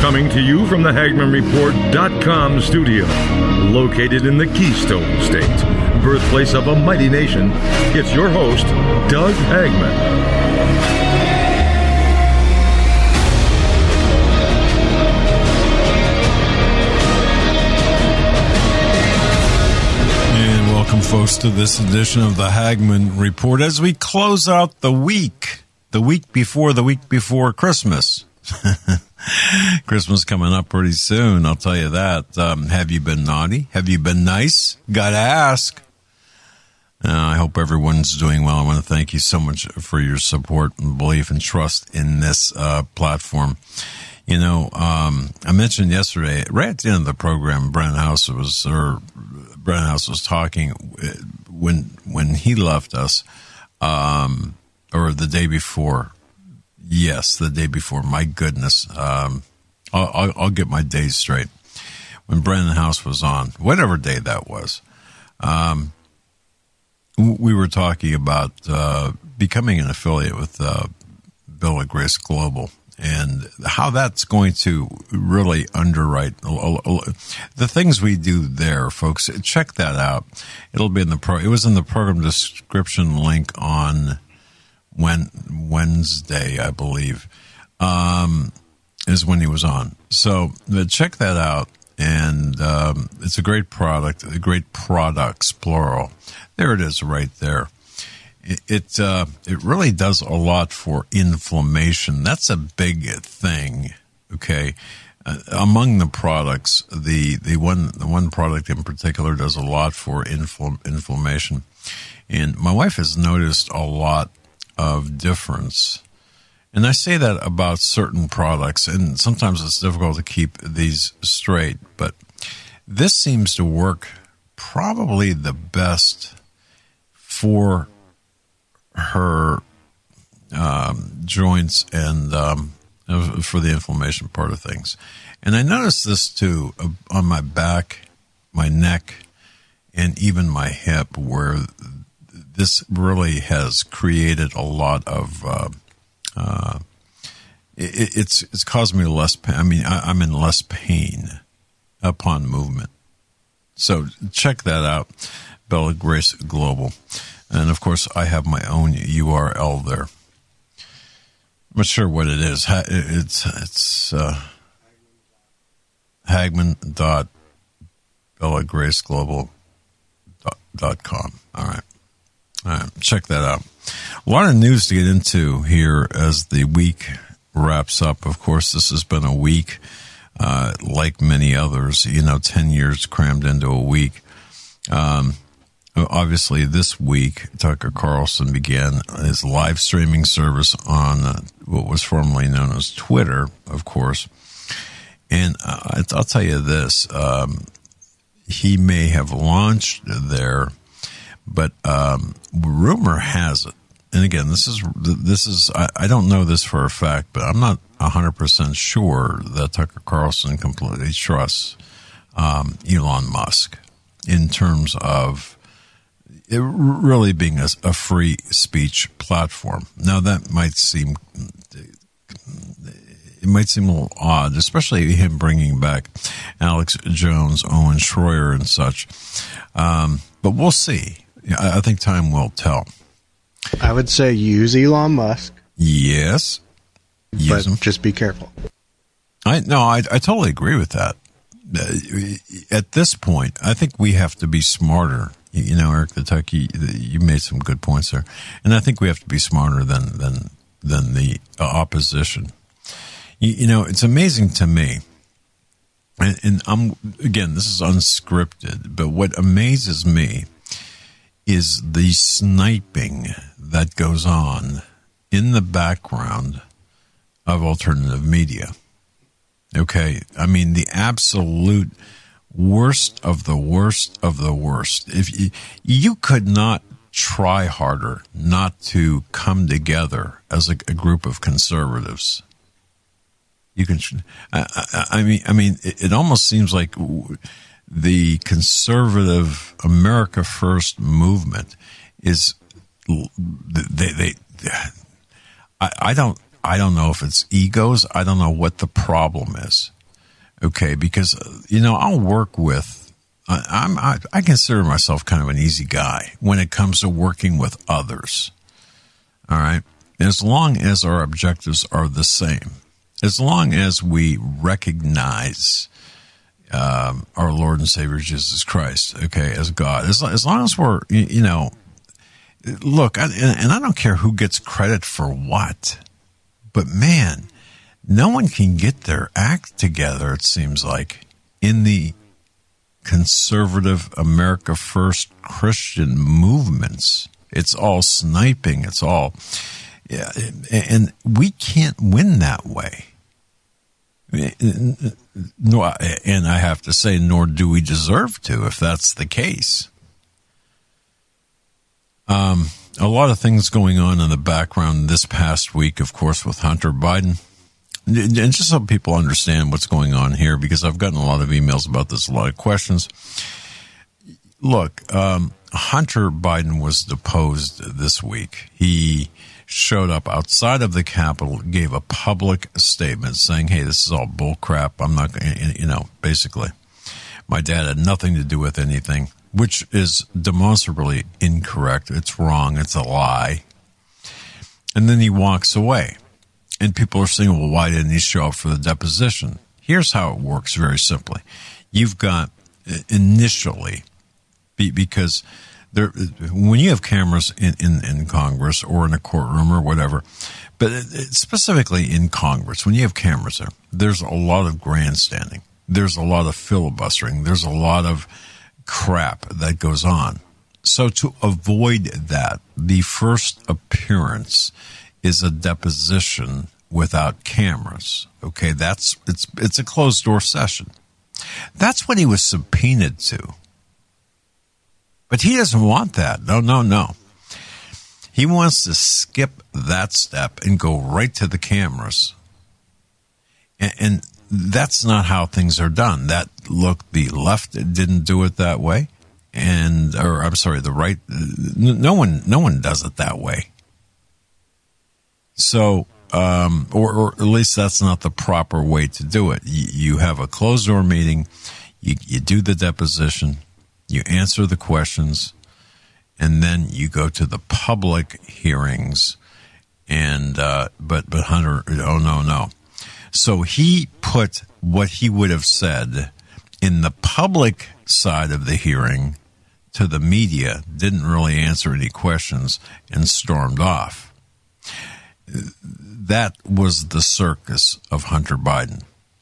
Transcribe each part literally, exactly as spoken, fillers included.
Coming to you from the Hagman Report dot com studio, located in the Keystone State, birthplace of a mighty nation, it's your host, Doug Hagman. And welcome, folks, to this edition of the Hagman Report as we close out the week, the week before the week before Christmas. Christmas coming up pretty soon, I'll tell you that. Um, have you been naughty? Have you been nice? Gotta ask. Uh, I hope everyone's doing well. I want to thank you so much for your support and belief and trust in this uh, platform. You know, um, I mentioned yesterday, right at the end of the program, Brennan House was, or Brennan House was talking when when he left us, um, or the day before. Yes, the day before. My goodness. Um, I'll, I'll, I'll get my days straight. When Brennan House was on, whatever day that was, um, we were talking about uh, becoming an affiliate with uh, Bill and Grace Global and how that's going to really underwrite the things we do there, folks. Check that out. It'll be in the pro. It was in the program description link on When Wednesday, I believe, um, is when he was on. So uh, check that out, and um, it's a great product, a great products, plural. There it is, right there. It it, uh, it really does a lot for inflammation. That's a big thing. Okay, uh, among the products, the the one the one product in particular does a lot for infl- inflammation, and my wife has noticed a lot of difference. And I say that about certain products, and sometimes it's difficult to keep these straight, but this seems to work probably the best for her um, joints and um, for the inflammation part of things. And I noticed this too on my back, my neck, and even my hip, where this really has created a lot of, uh, uh, it, it's it's caused me less pain. I mean, I, I'm in less pain upon movement. So check that out, Bill and Grace Global. And, of course, I have my own U R L there. I'm not sure what it is. It's, it's uh, Hagman dot Bill and Grace Global dot com. All right. All right, check that out. A lot of news to get into here as the week wraps up. Of course, this has been a week uh, like many others, you know, ten years crammed into a week. Um, obviously, this week, Tucker Carlson began his live streaming service on uh, what was formerly known as Twitter, of course. And uh, I'll tell you this, um, he may have launched there, but um, rumor has it, and again, this is this is I, I don't know this for a fact, but I'm not one hundred percent sure that Tucker Carlson completely trusts um, Elon Musk in terms of it really being a, a free speech platform. Now, that might seem it might seem a little odd, especially him bringing back Alex Jones, Owen Schroyer, and such. Um, but we'll see. I think time will tell. I would say use Elon Musk. Yes. Use but him. Just be careful. I no, I, I totally agree with that. Uh, at this point, I think we have to be smarter. You know, Eric the Techie, you made some good points there. And I think we have to be smarter than than, than the opposition. You, you know, it's amazing to me. And, and I'm again, this is unscripted, but what amazes me is the sniping that goes on in the background of alternative media. Okay, I mean, the absolute worst of the worst of the worst. If you, you could not try harder not to come together as a, a group of conservatives. You can, I, I, I mean, I mean, it, it almost seems like the conservative America First movement is they they. I, I don't I don't know if it's egos. I don't know what the problem is. Okay, because, you know, I'll work with, I, I'm, I, I consider myself kind of an easy guy when it comes to working with others. All right. As long as our objectives are the same, as long as we recognize um, our Lord and Savior Jesus Christ, okay, as God, as, as long as we're, you, you know, look, I, and I don't care who gets credit for what, but man, no one can get their act together, it seems like, in the conservative America First Christian movements. It's all sniping. It's all, yeah, and we can't win that way. Nor, and I have to say, nor do we deserve to, if that's the case. Um, a lot of things going on in the background this past week, of course, with Hunter Biden. And just so people understand what's going on here, because I've gotten a lot of emails about this, a lot of questions. Look, um, Hunter Biden was deposed this week. He showed up outside of the Capitol, gave a public statement saying, hey, this is all bull crap. I'm not, you know, basically, my dad had nothing to do with anything, which is demonstrably incorrect. It's wrong. It's a lie. And then he walks away. And people are saying, well, why didn't he show up for the deposition? Here's how it works very simply. You've got initially, because there, when you have cameras in, in, in Congress or in a courtroom or whatever, but specifically in Congress, when you have cameras there, there's a lot of grandstanding. There's a lot of filibustering. There's a lot of crap that goes on. So to avoid that, the first appearance is a deposition without cameras. Okay, that's it's it's a closed door session. That's what he was subpoenaed to. But he doesn't want that. No, no, no. He wants to skip that step and go right to the cameras. And, and that's not how things are done. That look, the left didn't do it that way, and or I'm sorry, the right. No one, no one does it that way. So, um, or, or at least that's not the proper way to do it. You, you have a closed door meeting, you, you do the deposition, you answer the questions, and then you go to the public hearings. And uh, but but Hunter, oh no no. So he put what he would have said in the public side of the hearing to the media, didn't really answer any questions, and stormed off. That was the circus of Hunter Biden.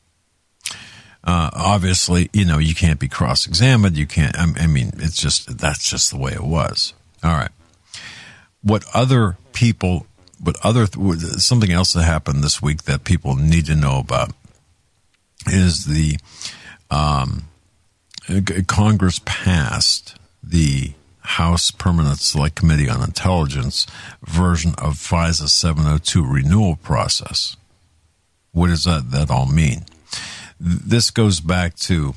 Uh, obviously, you know, you can't be cross-examined. You can't, I mean, it's just, that's just the way it was. All right. What other people, what other, something else that happened this week that people need to know about is the, um, Congress passed the House Permanent Select Committee on Intelligence version of FISA seven oh two renewal process. What does that, that all mean? This goes back to,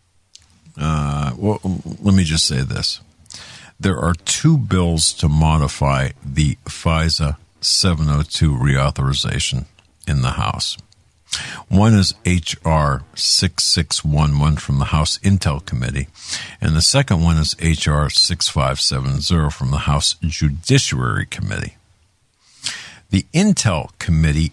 uh, well, let me just say this. There are two bills to modify the FISA seven oh two reauthorization in the House. One is H R sixty-six eleven from the House Intel Committee, and the second one is H R sixty-five seventy from the House Judiciary Committee. The Intel Committee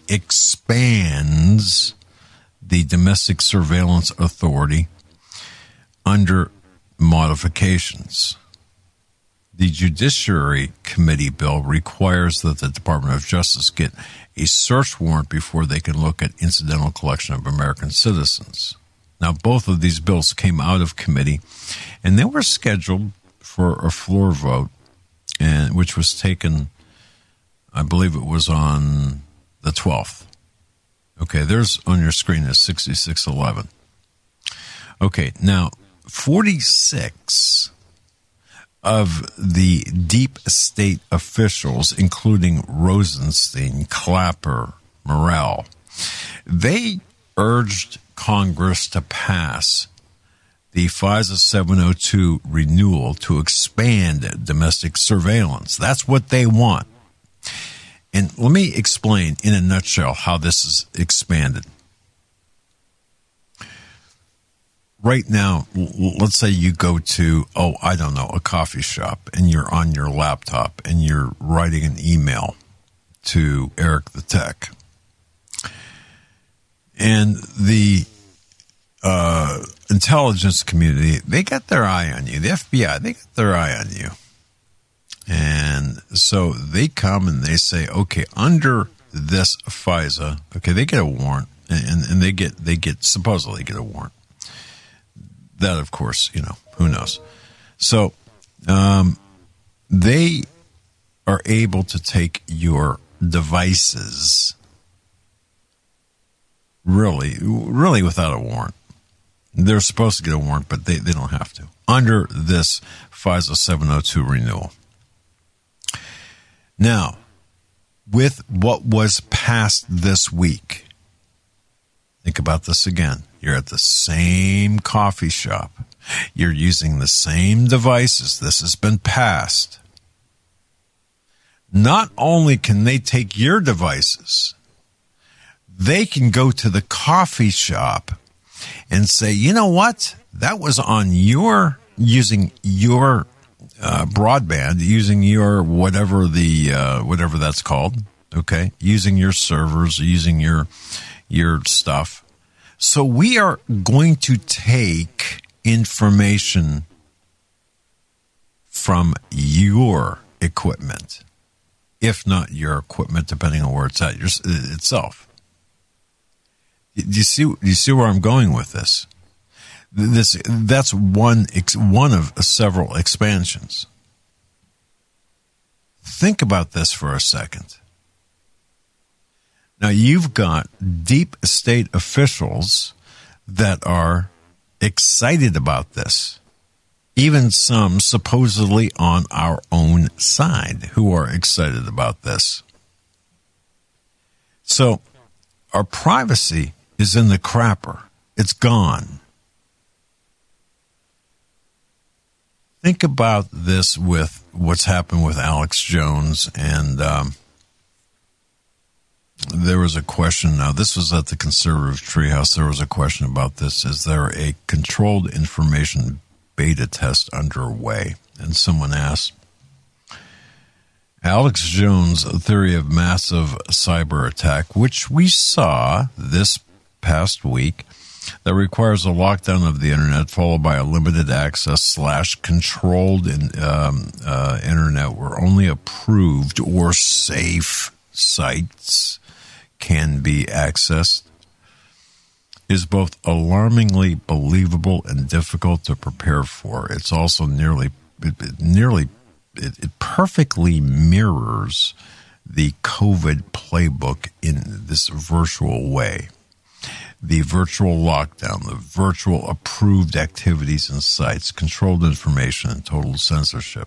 expands the Domestic Surveillance Authority under modifications. The Judiciary Committee bill requires that the Department of Justice get a search warrant before they can look at incidental collection of American citizens. Now, both of these bills came out of committee, and they were scheduled for a floor vote, and which was taken, I believe it was on the twelfth. Okay, there's on your screen is sixty-six eleven. Okay, now forty-six of the deep state officials, including Rosenstein, Clapper, Morell, they urged Congress to pass the FISA seven oh two renewal to expand domestic surveillance. That's what they want. And let me explain in a nutshell how this is expanded. Right now, let's say you go to, oh, I don't know, a coffee shop, and you're on your laptop and you're writing an email to Eric the Tech. And the uh, intelligence community, they got their eye on you. The F B I, they got their eye on you. And so they come and they say, okay, under this FISA, okay, they get a warrant, and, and they get, they get, supposedly get a warrant. That, of course, you know, who knows? So um, they are able to take your devices really, really without a warrant. They're supposed to get a warrant, but they, they don't have to. Under this FISA seven oh two renewal. Now, with what was passed this week, think about this again. You're at the same coffee shop. You're using the same devices. This has been passed. Not only can they take your devices, they can go to the coffee shop and say, you know what? That was on your, using your uh, broadband, using your whatever the, uh, whatever that's called, okay? Using your servers, using your, your stuff. So we are going to take information from your equipment, if not your equipment, depending on where it's at your, itself. Do you see? Do you see where I'm going with this? This that's one one of several expansions. Think about this for a second. Now, you've got deep state officials that are excited about this. Even some supposedly on our own side who are excited about this. So, our privacy is in the crapper. It's gone. Think about this with what's happened with Alex Jones and... Um, There was a question, now this was at the Conservative Treehouse, there was a question about this. Is there a controlled information beta test underway? And someone asked, Alex Jones' theory of massive cyber attack, which we saw this past week, that requires a lockdown of the internet followed by a limited access slash controlled in, um, uh, internet where only approved or safe sites can be accessed, is both alarmingly believable and difficult to prepare for. It's also nearly, it, it nearly, it, it perfectly mirrors the COVID playbook in this virtual way. The virtual lockdown, the virtual approved activities and sites, controlled information, and total censorship.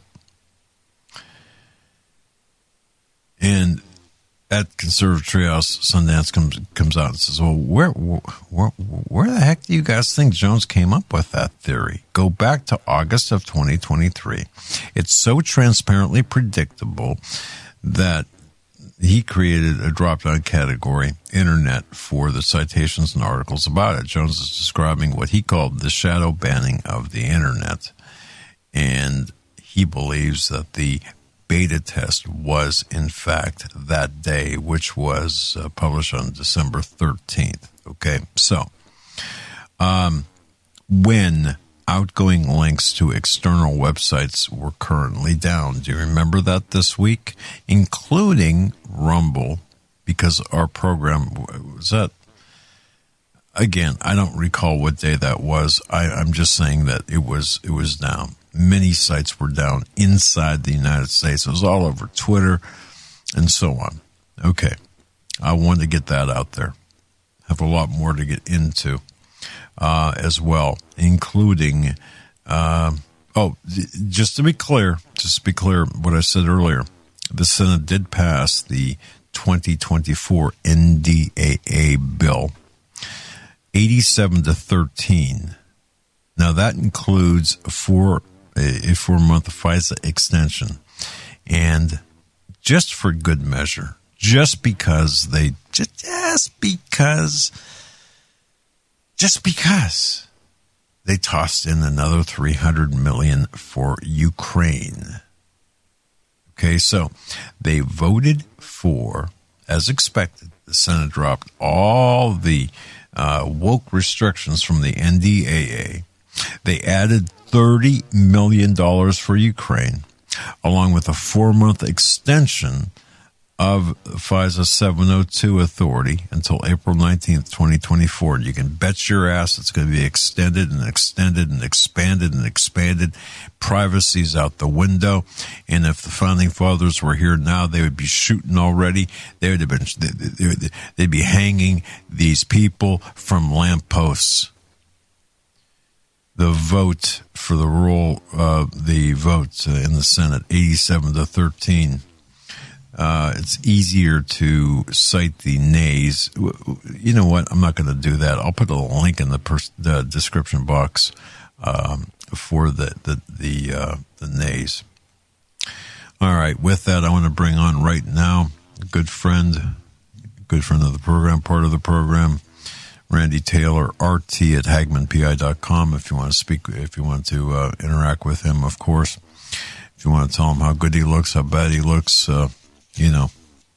And at Conservative Treehouse, Sundance comes comes out and says, well, where, where where the heck do you guys think Jones came up with that theory? Go back to August of twenty twenty-three. It's so transparently predictable that he created a drop-down category, Internet, for the citations and articles about it. Jones is describing what he called the shadow banning of the Internet. And he believes that the beta test was, in fact, that day, which was uh, published on December thirteenth. Okay, so um, when outgoing links to external websites were currently down, do you remember that this week? Including Rumble, because our program was that. Again, I don't recall what day that was. I, I'm just saying that it was it was down. Many sites were down inside the United States. It was all over Twitter and so on. Okay. I wanted to get that out there. Have a lot more to get into uh, as well, including, uh, oh, just to be clear, just to be clear what I said earlier, the Senate did pass the twenty twenty-four N D A A bill, eighty-seven to thirteen. Now, that includes four a four-month FISA extension. And just for good measure, just because they, just, just because, just because they tossed in another three hundred million dollars for Ukraine. Okay, so they voted for, as expected, the Senate dropped all the uh, woke restrictions from the N D A A. They added thirty million dollars for Ukraine, along with a four-month extension of FISA seven oh two authority until April nineteenth, twenty twenty-four. You can bet your ass it's going to be extended and extended and expanded and expanded. Privacy's out the window. And if the Founding Fathers were here now, they would be shooting already. They would have been, they'd be hanging these people from lampposts. The vote for the role, uh, the vote in the Senate, eighty-seven to thirteen. Uh, it's easier to cite the nays. You know what? I'm not going to do that. I'll put a link in the, pers- the description box um, for the the the, uh, the nays. All right. With that, I want to bring on right now a good friend, good friend of the program, part of the program, Randy Taylor, R T at Hagman P I dot com. If you want to speak, if you want to uh, interact with him, of course. If you want to tell him how good he looks, how bad he looks, uh, you know,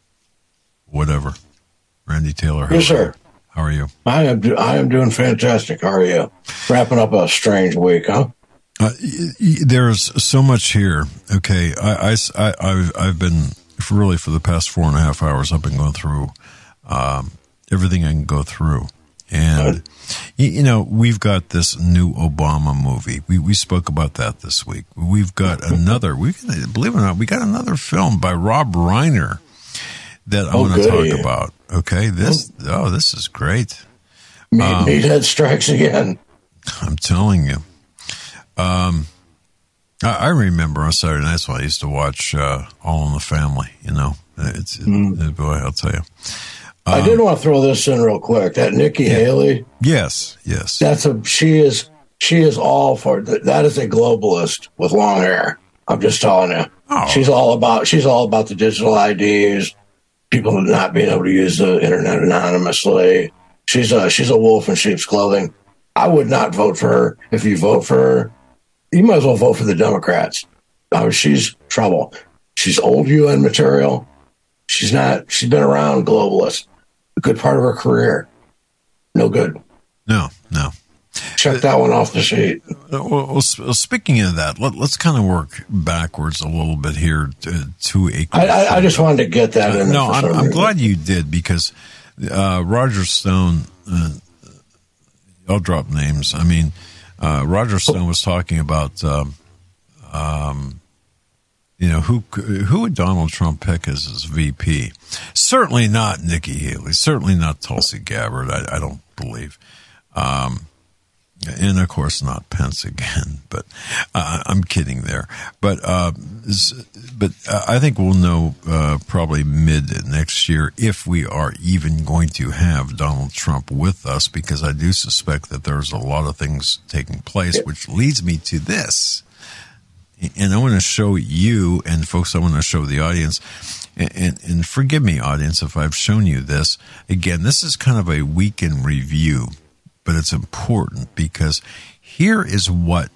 whatever. Randy Taylor. Yes, sir. How are you? I am. Do- I am doing fantastic. How are you? Wrapping up a strange week, huh? Uh, y- y- there's so much here. Okay, I, I, I, I've, I've been really for the past four and a half hours. I've been going through um, everything I can go through. And, you know, we've got this new Obama movie. We we spoke about that this week. We've got another, we believe it or not, we got another film by Rob Reiner that I oh, want to talk yeah. about. Okay, this, oh, this is great. Meat, um, Meathead Strikes Again. I'm telling you. Um, I, I remember on Saturday nights when I used to watch uh, All in the Family, you know. It's, mm. it, boy, I'll tell you. I did want to throw this in real quick. That Nikki yeah. Haley. Yes, yes. That's a she is she is all for that is a globalist with long hair. I'm just telling you. Oh. She's all about she's all about the digital I Ds, people not being able to use the internet anonymously. She's a she's a wolf in sheep's clothing. I would not vote for her. If you vote for her, you might as well vote for the Democrats. I mean, she's trouble. She's old U N material. She's not. She's been around globalist. A good part of her career. No good. No, no. Check that one off the sheet. Well, well speaking of that, let, let's kind of work backwards a little bit here to, to a. I, I, I just wanted to get that in. No, I'm, I'm glad you did because uh, Roger Stone. Uh, I'll drop names. I mean, uh, Roger Stone was talking about. Um, um, You know, who who would Donald Trump pick as his V P? Certainly not Nikki Haley. Certainly not Tulsi Gabbard, I, I don't believe. Um, and, of course, not Pence again. But uh, I'm kidding there. But uh, but I think we'll know uh, probably mid next year if we are even going to have Donald Trump with us, because I do suspect that there's a lot of things taking place, which leads me to this. And I want to show you, and folks, I want to show the audience, and, and, and forgive me, audience, if I've shown you this. Again, this is kind of a week in review, but it's important because here is what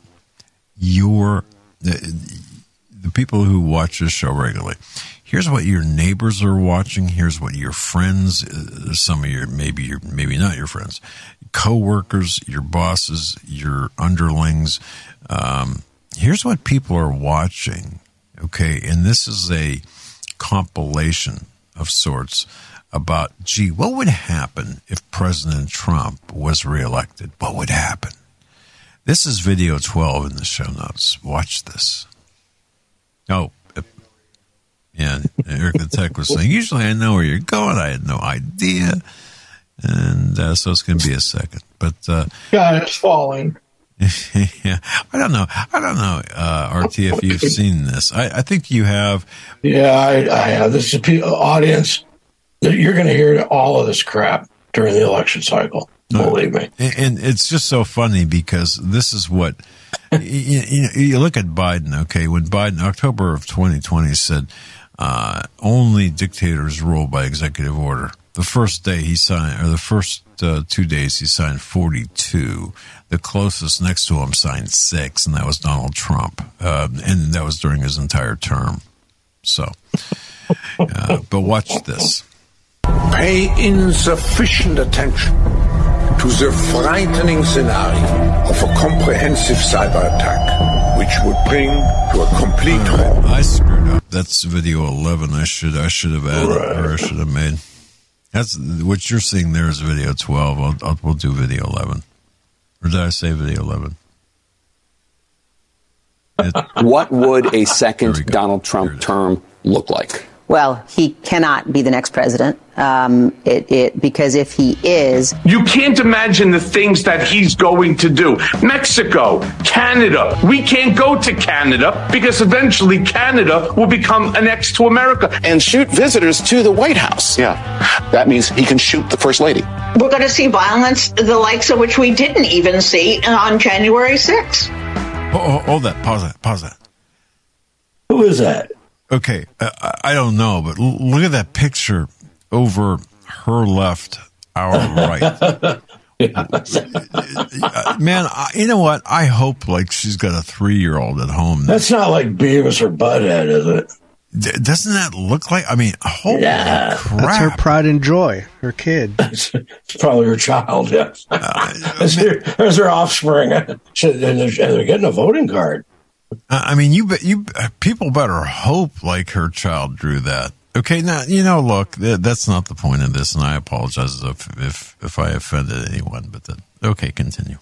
your, the, the people who watch this show regularly, here's what your neighbors are watching. Here's what your friends, some of your, maybe your, maybe not your friends, coworkers, your bosses, your underlings, um, here's what people are watching, okay? And this is a compilation of sorts about, gee, what would happen if President Trump was reelected? What would happen? This is video twelve in the show notes. Watch this. Oh, yeah, Eric the Tech was saying, usually I know where you're going. I had no idea. And uh, so it's going to be a second. But uh, yeah, it's falling. yeah, I don't know. I don't know, uh, R T, if you've seen this. I, I think you have. Yeah, I, I have. This is a audience. You're going to hear all of this crap during the election cycle. Believe me. And, and it's just so funny because this is what you, you, you look at Biden. Okay, when Biden, October of twenty twenty, said, Uh, only dictators rule by executive order. The first day he signed, or the first uh, two days he signed forty-two. The closest next to him signed six, and that was Donald Trump. Uh, and that was during his entire term. So, uh, but watch this. Pay insufficient attention to the frightening scenario of a comprehensive cyber attack, which would bring to a complete halt. I screwed up. That's video eleven. I should I should have added, right. or I should have made. That's what you're seeing there is video twelve. I'll, I'll, we'll do video eleven. Or did I say video eleven? It, what would a second Donald Trump term look like? Well, he cannot be the next president, um, it, it, because if he is... You can't imagine the things that he's going to do. Mexico, Canada. We can't go to Canada because eventually Canada will become annexed to America. And shoot visitors to the White House. Yeah, that means he can shoot the First Lady. We're going to see violence, the likes of which we didn't even see on January sixth. Oh, oh, hold that. Pause that. Pause that. Who is that? Okay, uh, I don't know, but l- look at that picture over her left, our right. uh, man, I, you know what? I hope like she's got a three-year-old at home. That's not like Beavis or Butthead, is it? D- doesn't that look like? I mean, holy yeah. crap! That's her pride and joy. Her kid. It's probably her child. Yes, uh, that's, her, that's her offspring, and they're, they're getting a voting card. I mean, you you people better hope like her child drew that. Okay, now you know. Look, that's not the point of this, and I apologize if if, if I offended anyone. But that, okay, continue.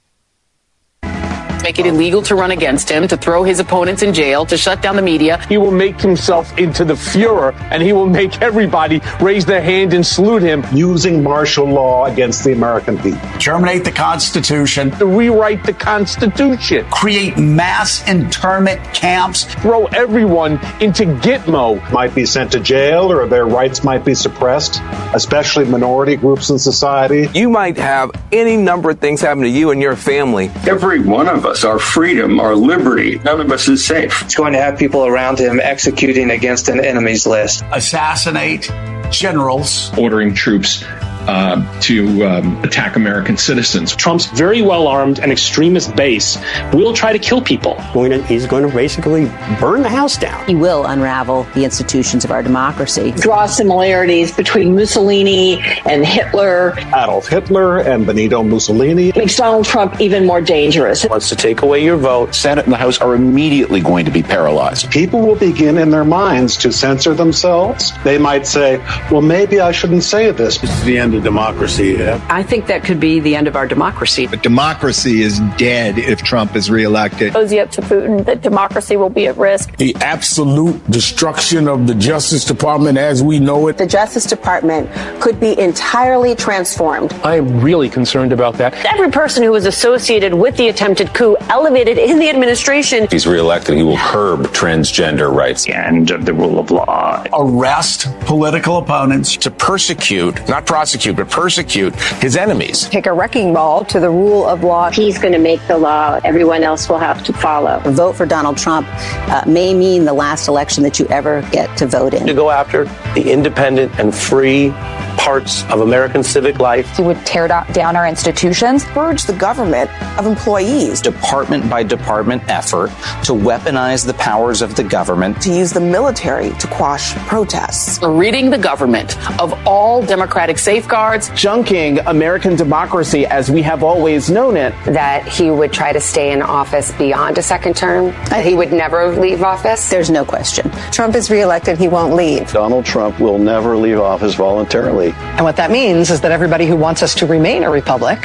Make it illegal to run against him, to throw his opponents in jail, to shut down the media. He will make himself into the Fuhrer, and he will make everybody raise their hand and salute him. Using martial law against the American people. Terminate the Constitution. To rewrite the Constitution. Create mass internment camps. Throw everyone into Gitmo. Might be sent to jail, or their rights might be suppressed, especially minority groups in society. You might have any number of things happen to you and your family. Every one of us, our freedom, our liberty, none of us is safe. He's going to have people around him executing against an enemy's list. Assassinate generals. Ordering troops uh, to um, attack American citizens. Trump's very well-armed and extremist base will try to kill people. He's going to basically burn the house down. He will unravel the institutions of our democracy. Draw similarities between Mussolini and Hitler. Adolf Hitler and Benito Mussolini. Makes Donald Trump even more dangerous. Wants to take away your vote. Senate and the House are immediately going to be paralyzed. People will begin in their minds to censor themselves. They might say, well, maybe I shouldn't say this. This is the end of democracy. Yeah? I think that could be the end of our democracy. But democracy is dead if Trump is reelected. Cozy up to Putin that democracy will be at risk. The absolute destruction of the Justice Department as we know it. The Justice Department could be entirely transformed. I am really concerned about that. Every person who was associated with the attempted coup elevated in the administration. If he's reelected, he will curb transgender rights. The end of the rule of law. Arrest political opponents. To persecute, not prosecute, but persecute his enemies. Take a wrecking ball to the rule of law. He's going to make the law. Everyone else will have to follow. A vote for Donald Trump uh, may mean the last election that you ever get to vote in. To go after the independent and free parts of American civic life. He would tear down our institutions. Purge the government of employees. Department by department effort to weaponize the powers of the government. To use the military to quash protests. Ridding the government of all democratic safeguards. Junking American democracy as we have always known it. That he would try to stay in office beyond a second term. That he would never leave office. There's no question. Trump is reelected, he won't leave. Donald Trump will never leave office voluntarily. And what that means is that everybody who wants us to remain a republic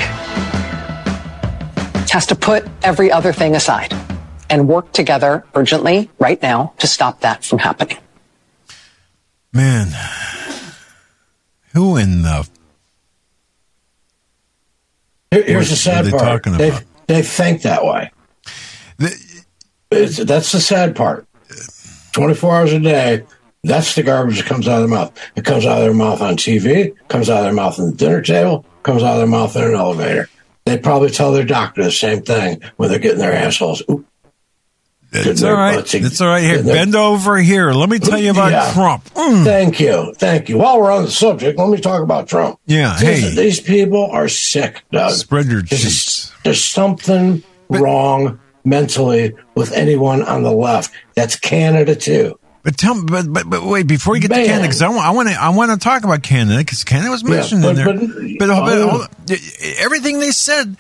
has to put every other thing aside and work together urgently right now to stop that from happening. Man, who in the... Here's the sad part. They, they think that way. The, it's, that's the sad part. twenty-four hours a day, that's the garbage that comes out of their mouth. It comes out of their mouth on T V, comes out of their mouth on the dinner table, comes out of their mouth in an elevator. They probably tell their doctor the same thing when they're getting their assholes. Oop. It's all right. To, it's all right. Here, bend over here. Let me tell you about yeah. Trump. Mm. Thank you. Thank you. While we're on the subject, let me talk about Trump. Yeah. These, hey. These people are sick, Doug. Spread your there's, cheeks. There's something but, wrong mentally with anyone on the left. That's Canada, too. But tell me, but, but, but wait, before you get Man. to Canada, because I want, I want to, I want to talk about Canada, because Canada was mentioned yeah, but, in there. But, but, but, but everything they said,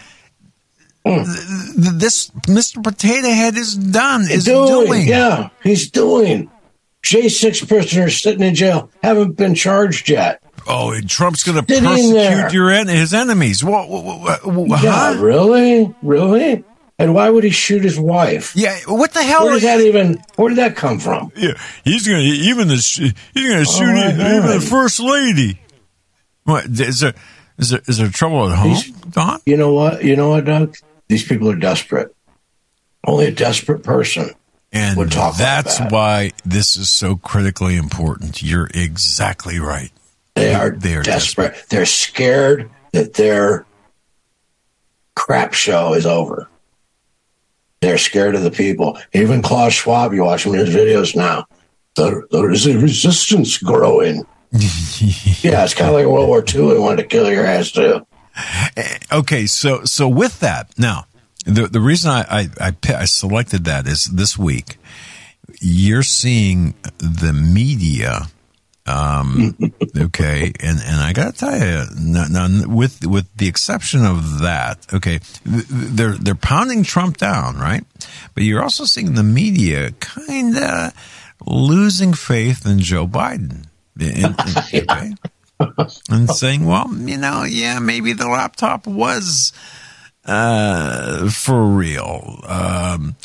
Mm. This Mister Potato Head is done, is doing, doing. Yeah, he's doing. J six prisoners sitting in jail haven't been charged yet. Oh, and Trump's going to persecute your en- his enemies. What, what, what, yeah, huh? really? Really? And why would he shoot his wife? Yeah, what the hell? Where did that even? Where did that come from? Yeah, he's going to even the he's going to shoot oh, even, even the first lady. What is there? Is there is there trouble at home, he's, Don? You know what? You know what, Doug? These people are desperate. Only a desperate person and would talk that's like that. Why this is so critically important. You're exactly right. They, they are they are desperate. desperate. They're scared that their crap show is over. They're scared of the people. Even Klaus Schwab, you watch him in his videos now. There, there is a resistance growing. Yeah, it's kind of like World War Two. They wanted to kill your ass too. Okay, so so with that, now the the reason I, I I I selected that is this week you're seeing the media, um, okay, and, and I got to tell you, now, now with with the exception of that, okay, they're they're pounding Trump down, right? But you're also seeing the media kind of losing faith in Joe Biden, in, in, okay. And saying, well, you know, yeah, maybe the laptop was uh, for real. Um,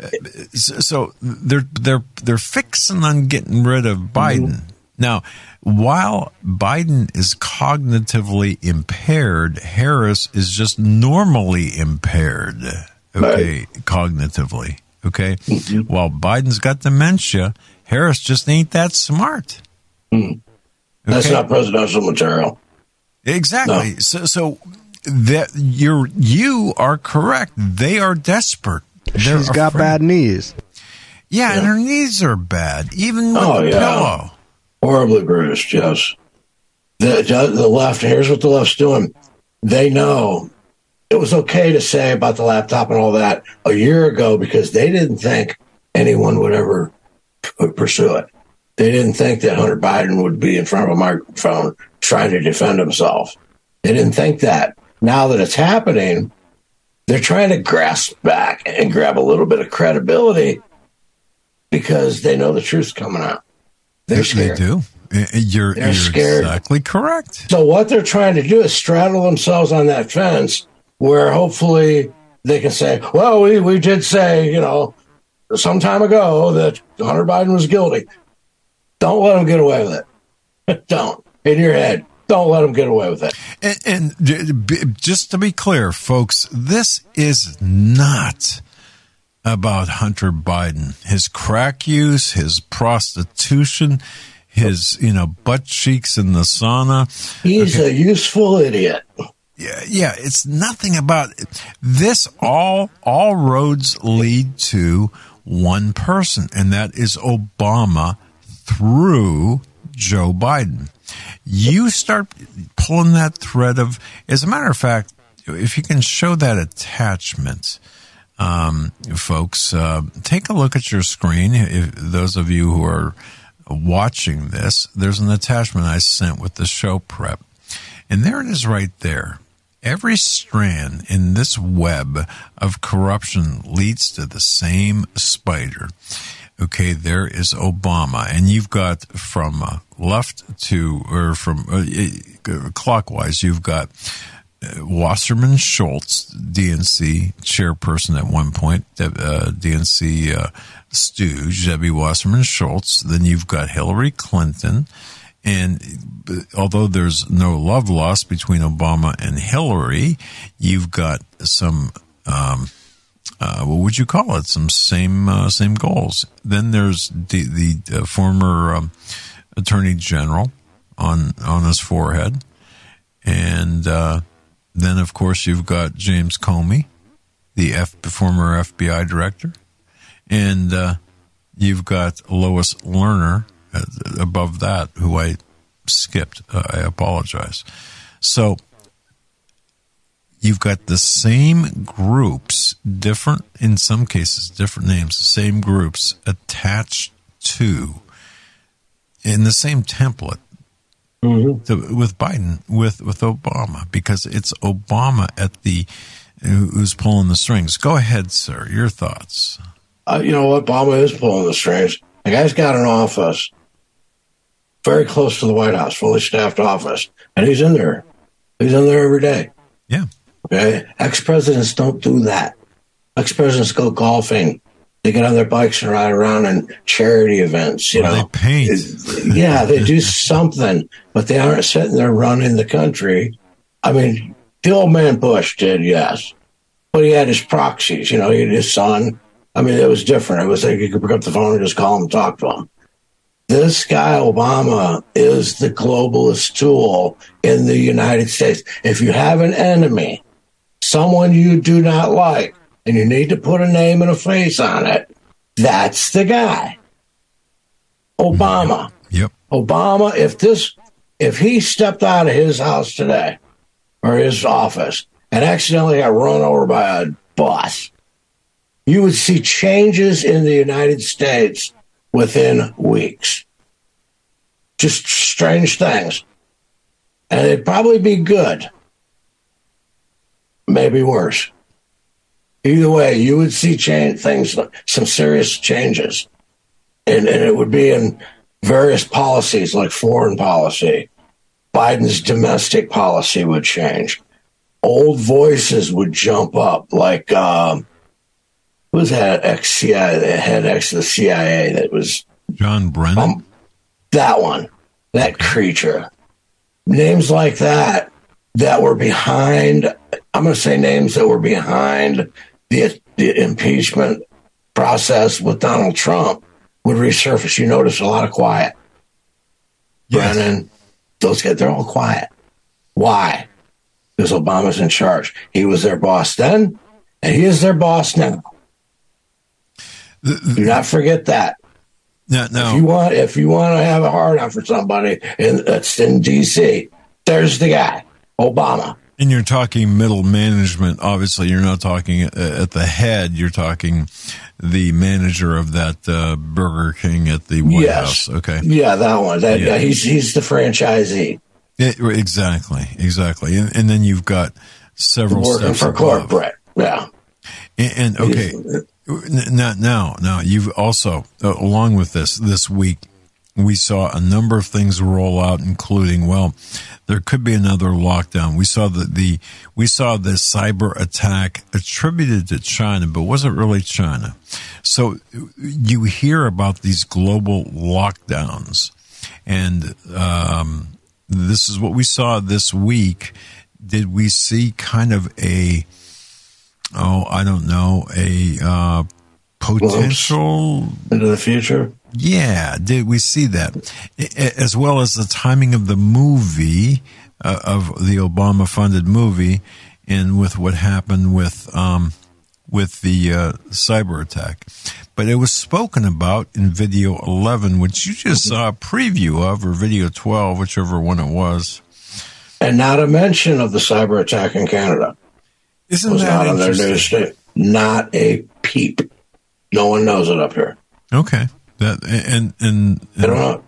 so, so they're they're they're fixing on getting rid of Biden. Mm-hmm. Now, while Biden is cognitively impaired, Harris is just normally impaired. Okay, right. Cognitively. Okay, mm-hmm. While Biden's got dementia, Harris just ain't that smart. Mm. That's okay. Not presidential material. Exactly. No. So, so that you're you are correct. They are desperate. They're She's got afraid. bad knees. Yeah, yeah, and her knees are bad, even with oh, the yeah. pillow. Horribly bruised. Yes. The the left. Here's what the left's doing. They know it was okay to say about the laptop and all that a year ago because they didn't think anyone would ever pursue it. They didn't think that Hunter Biden would be in front of a microphone trying to defend himself. They didn't think that. Now that it's happening, they're trying to grasp back and grab a little bit of credibility because they know the truth's coming out. They're scared. They do. You're, they're you're scared. Exactly correct. So what they're trying to do is straddle themselves on that fence where hopefully they can say, well, we, we did say, you know, some time ago that Hunter Biden was guilty. Don't let them get away with it. Don't. In your head. Don't let them get away with it. And, and just to be clear, folks, this is not about Hunter Biden. His crack use, his prostitution, his, you know, butt cheeks in the sauna. He's okay. a useful idiot. Yeah, yeah, it's nothing about this. All all roads lead to one person, and that is Obama through Joe Biden. You start pulling that thread of, as a matter of fact, if you can show that attachment, um, folks, uh, take a look at your screen. If those of you who are watching this, there's an attachment I sent with the show prep, and there it is right there. Every strand in this web of corruption leads to the same spider. Okay, there is Obama, and you've got from uh, left to, or from uh, clockwise, you've got uh, Wasserman Schultz, D N C chairperson at one point, uh, D N C uh, stooge, Debbie Wasserman Schultz. Then you've got Hillary Clinton. And although there's no love lost between Obama and Hillary, you've got some, um, uh, what would you call it? Some same uh, same goals. Then there's the, the uh, former um, Attorney General on on his forehead, and uh, then of course you've got James Comey, the F, former F B I director, And uh, you've got Lois Lerner uh, above that, who I skipped. Uh, I apologize. So you've got the same groups, different, in some cases, different names, same groups attached to, in the same template, mm-hmm. to, with Biden, with, with Obama, because it's Obama at the who's pulling the strings. Go ahead, sir. Your thoughts. Uh, you know what? Obama is pulling the strings. The guy's got an office very close to the White House, fully staffed office, and he's in there. He's in there every day. Yeah. Okay. Ex-presidents don't do that. Ex-presidents go golfing. They get on their bikes and ride around in charity events. You well, know, they paint. Yeah, they do something, but they aren't sitting there running the country. I mean, the old man Bush did, yes, but he had his proxies. You know, he had his son. I mean, it was different. It was like you could pick up the phone and just call him and talk to him. This guy, Obama, is the globalist tool in the United States. If you have an enemy, someone you do not like, and you need to put a name and a face on it, that's the guy. Obama. Yep. Obama, if this, if he stepped out of his house today, or his office, and accidentally got run over by a bus, you would see changes in the United States within weeks. Just strange things. And it'd probably be good. Maybe worse. Either way, you would see change, things, some serious changes. And, and it would be in various policies like foreign policy. Biden's domestic policy would change. Old voices would jump up, like um, who was that ex-C I A, head ex of the C I A that was John Brennan? Um, that one, that creature. Names like that that were behind, I'm going to say names that were behind the, the impeachment process with Donald Trump would resurface. You notice a lot of quiet. Yes. Brennan, those guys, they're all quiet. Why? Because Obama's in charge. He was their boss then, and he is their boss now. The, the, Do not forget that. No, no. If you want, if you want to have a hard on for somebody in, that's in D C, there's the guy, Obama. And you're talking middle management. Obviously, you're not talking at the head. You're talking the manager of that uh, Burger King at the White yes. House. Okay. Yeah, that one. That, yeah. yeah, he's he's the franchisee. It, exactly, exactly. And, and then you've got several working steps for above. corporate. Yeah. And, and okay, now, now, now you've also, uh, along with this, this week, we saw a number of things roll out, including, well, there could be another lockdown. We saw the, the we saw this cyber attack attributed to China, but wasn't really China. So you hear about these global lockdowns, and um, this is what we saw this week. Did we see kind of a, oh, I don't know, a uh, potential Glimpse into the future? Yeah, did we see that? As well as the timing of the movie, uh, of the Obama-funded movie, and with what happened with um, with the uh, cyber attack. But it was spoken about in video eleven, which you just saw a preview of, or video twelve, whichever one it was. And not a mention of the cyber attack in Canada. Isn't was that not on their interesting? news state. Not a peep. No one knows it up here. Okay. That and and, and I don't know.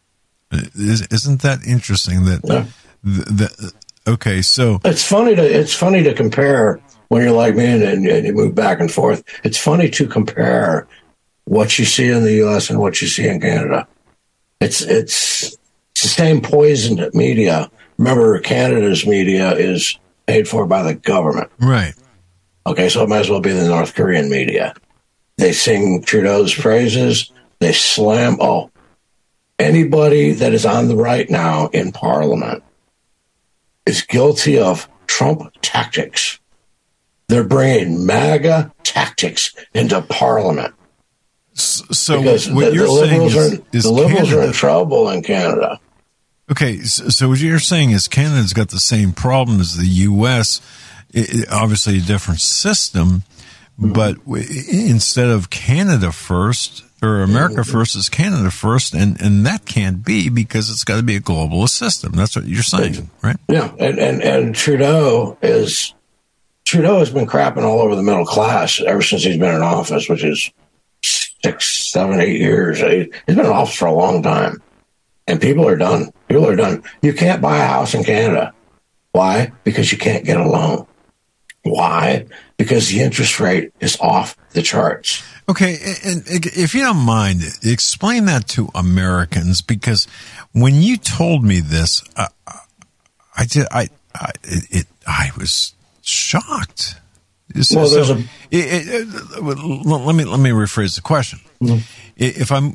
Isn't that interesting? That yeah. the, the okay, so it's funny to it's funny to compare when you're like me and, and you move back and forth. It's funny to compare what you see in the U S and what you see in Canada. It's it's, it's the same poisoned media. Remember, Canada's media is paid for by the government, right? Okay, so it might as well be the North Korean media. They sing Trudeau's praises. They slam, oh, anybody that is on the right now in Parliament is guilty of Trump tactics. They're bringing MAGA tactics into Parliament. So because what the, you're the saying liberals, is, are, is the liberals Canada, are in trouble in Canada. Okay, so, so what you're saying is Canada's got the same problem as the U S, it, it, obviously a different system, but w- instead of Canada first or America first, is Canada first, and, and that can't be because it's got to be a globalist system. That's what you're saying, right? Yeah, and, and, and Trudeau is Trudeau has been crapping all over the middle class ever since he's been in office, which is six, seven, eight years. He's been in office for a long time, and people are done. People are done. You can't buy a house in Canada. Why? Because you can't get a loan. Why? Because the interest rate is off the charts. Okay, and if you don't mind, explain that to Americans, because when you told me this, I, I did, I, I, it, I was shocked. So, well, there's so, a... it, it, let me let me rephrase the question. Mm-hmm. If I'm,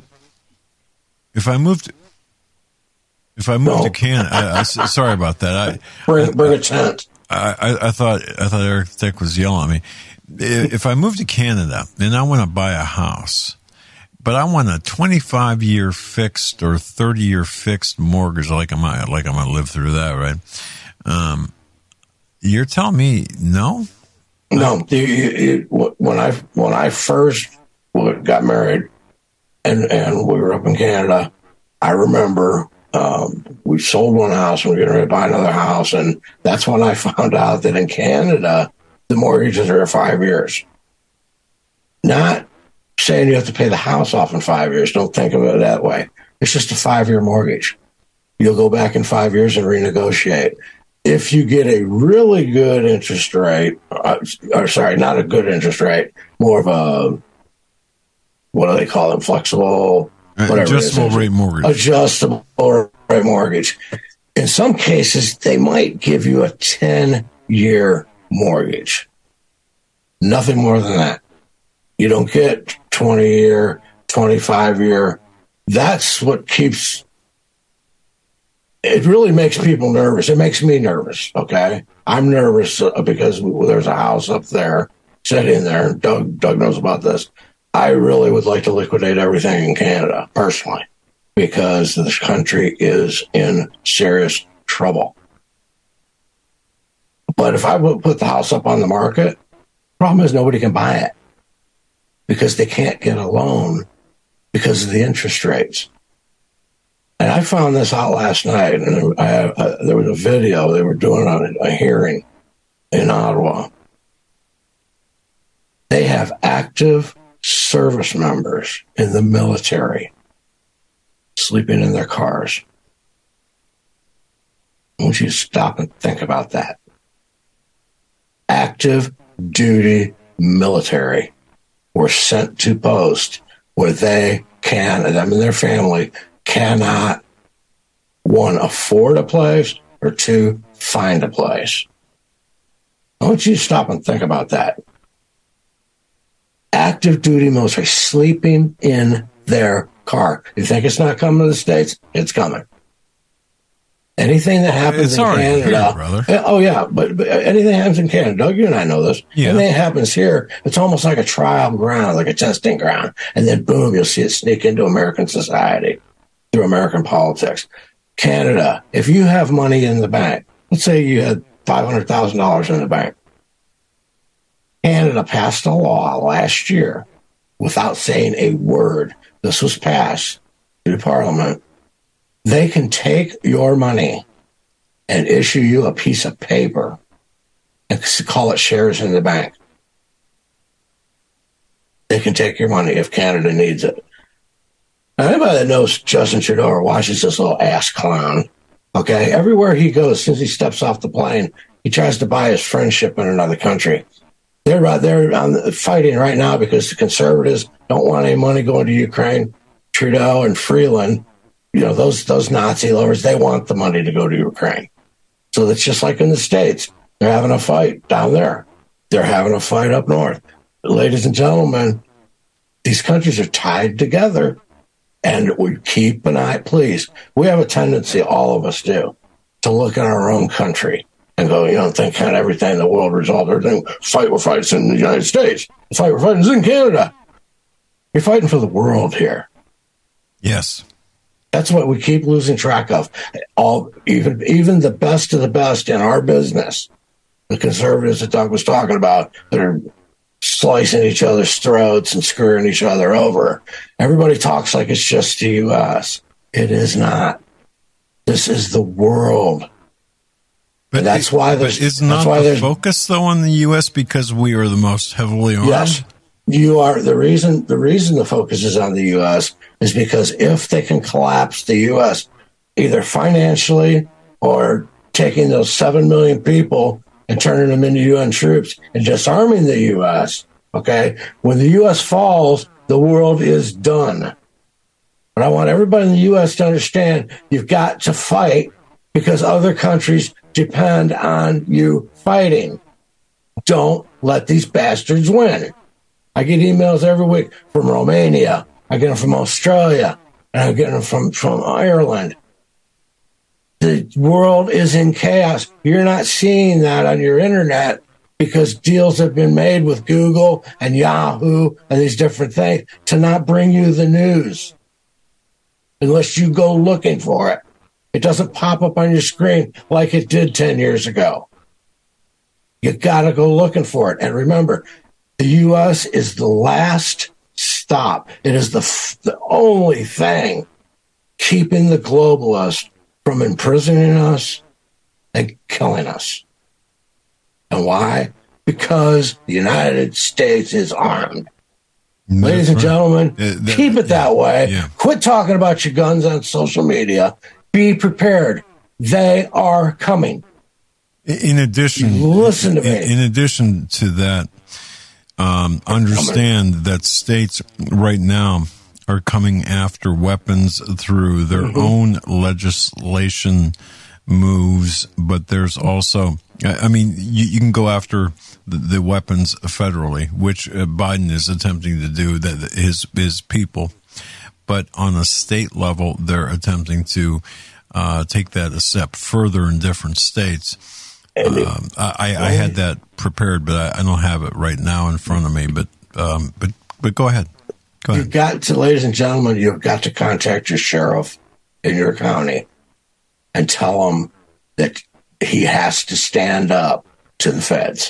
if I moved, if I moved no. to Canada, I, I, sorry about that. I bring, bring a tent. I, I, I thought I thought Eric Thick was yelling at me. If I move to Canada and I want to buy a house, but I want a twenty-five year fixed or thirty year fixed mortgage, like I'm like I'm gonna live through that, right? Um, you're telling me no? No. You, you, when I when I first got married and and we were up in Canada, I remember. Um, we sold one house and we were going to buy another house. And that's when I found out that in Canada, the mortgages are five years. Not saying you have to pay the house off in five years. Don't think of it that way. It's just a five-year mortgage. You'll go back in five years and renegotiate. If you get a really good interest rate, uh, or sorry, not a good interest rate, more of a, what do they call them, flexible... Adjustable rate mortgage. Adjustable rate mortgage. In some cases, they might give you a ten-year mortgage. Nothing more than that. You don't get twenty-year, twenty-five-year. That's what keeps... It really makes people nervous. It makes me nervous, okay? I'm nervous because there's a house up there, sitting there, and Doug, Doug knows about this. I really would like to liquidate everything in Canada, personally, because this country is in serious trouble. But if I would put the house up on the market, the problem is nobody can buy it because they can't get a loan because of the interest rates. And I found this out last night, and I, uh, there was a video they were doing on a, a hearing in Ottawa. They have active service members in the military sleeping in their cars. I want you to stop and think about that. Active duty military were sent to post where they can, and them and their family cannot, one, afford a place, or two, find a place. I want you to stop and think about that. Active duty military sleeping in their car. You think it's not coming to the States? It's coming. Anything that happens it's in Canada, here, brother. Oh yeah, but, but anything that happens in Canada, Doug, you and I know this. Yeah. Anything that happens here, it's almost like a trial ground, like a testing ground, and then boom, you'll see it sneak into American society through American politics. Canada, if you have money in the bank, let's say you had five hundred thousand dollars in the bank. Canada passed a law last year without saying a word. This was passed through Parliament. They can take your money and issue you a piece of paper and call it shares in the bank. They can take your money if Canada needs it. Now, anybody that knows Justin Trudeau or watches this little ass clown, okay, everywhere he goes, since he steps off the plane, he tries to buy his friendship in another country. They're, they're um, fighting right now because the Conservatives don't want any money going to Ukraine. Trudeau and Freeland, you know, those those Nazi lovers, they want the money to go to Ukraine. So it's just like in the States. They're having a fight down there. They're having a fight up north. But ladies and gentlemen, these countries are tied together. And we keep an eye, please. We have a tendency, all of us do, to look at our own country and go, you know, think kind of everything in the world resolved. Everything, fight we're fighting in the United States. The fight we're fighting is in Canada. You're fighting for the world here. Yes. That's what we keep losing track of. All even even the best of the best in our business, the conservatives that Doug was talking about, that are slicing each other's throats and screwing each other over. Everybody talks like it's just the U S. It is not. This is the world. But and that's it, why there's. But is not that's why the there's, focus though on the U S because we are the most heavily armed? Yes, you are. The reason the reason the focus is on the U S is because if they can collapse the U S either financially or taking those seven million people and turning them into U N troops and disarming the U S, okay, when the U S falls, the world is done. But I want everybody in the U S to understand you've got to fight because other countries depend on you fighting. Don't let these bastards win. I get emails every week from Romania. I get them from Australia. And I get them from, from Ireland. The world is in chaos. You're not seeing that on your internet because deals have been made with Google and Yahoo and these different things to not bring you the news unless you go looking for it. It doesn't pop up on your screen like it did ten years ago. You got to go looking for it. And remember, the U S is the last stop. It is the, f- the only thing keeping the globalists from imprisoning us and killing us. And why? Because the United States is armed. That's Ladies and right. gentlemen, uh, that, keep it that yeah, way. Yeah. Quit talking about your guns on social media. Be prepared. They are coming. In addition, listen to me. In, in addition to that, um, understand that states right now are coming after weapons through their mm-hmm. own legislation moves, but there's also, I mean, you, you can go after the, the weapons federally, which uh, Biden is attempting to do, that his his people, but on a state level, they're attempting to uh, take that a step further in different states. Um, I, I had that prepared, but I, I don't have it right now in front of me. But um, but but go ahead. Go ahead. You've got to, ladies and gentlemen, you've got to contact your sheriff in your county and tell him that he has to stand up to the feds.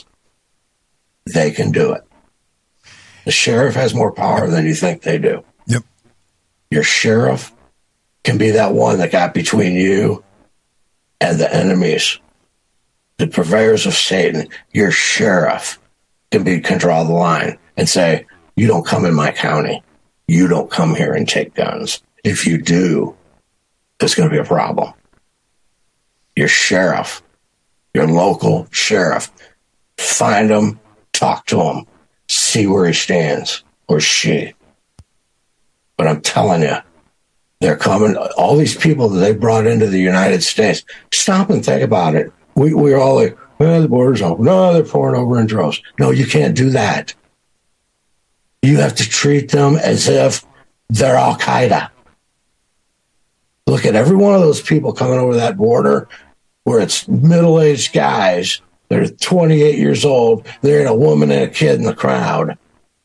They can do it. The sheriff has more power than you think they do. Yep. Your sheriff can be that one that got between you and the enemies. The purveyors of Satan, your sheriff can be can draw the line and say, you don't come in my county. You don't come here and take guns. If you do, there's going to be a problem. Your sheriff, your local sheriff, find him, talk to him, see where he stands or she. But I'm telling you, they're coming. All these people that they brought into the United States, stop and think about it. We, we're all like, well, the border's open. No, they're pouring over in droves. No, you can't do that. You have to treat them as if they're Al-Qaeda. Look at every one of those people coming over that border where it's middle-aged guys. They're twenty-eight years old. They're in a woman and a kid in the crowd.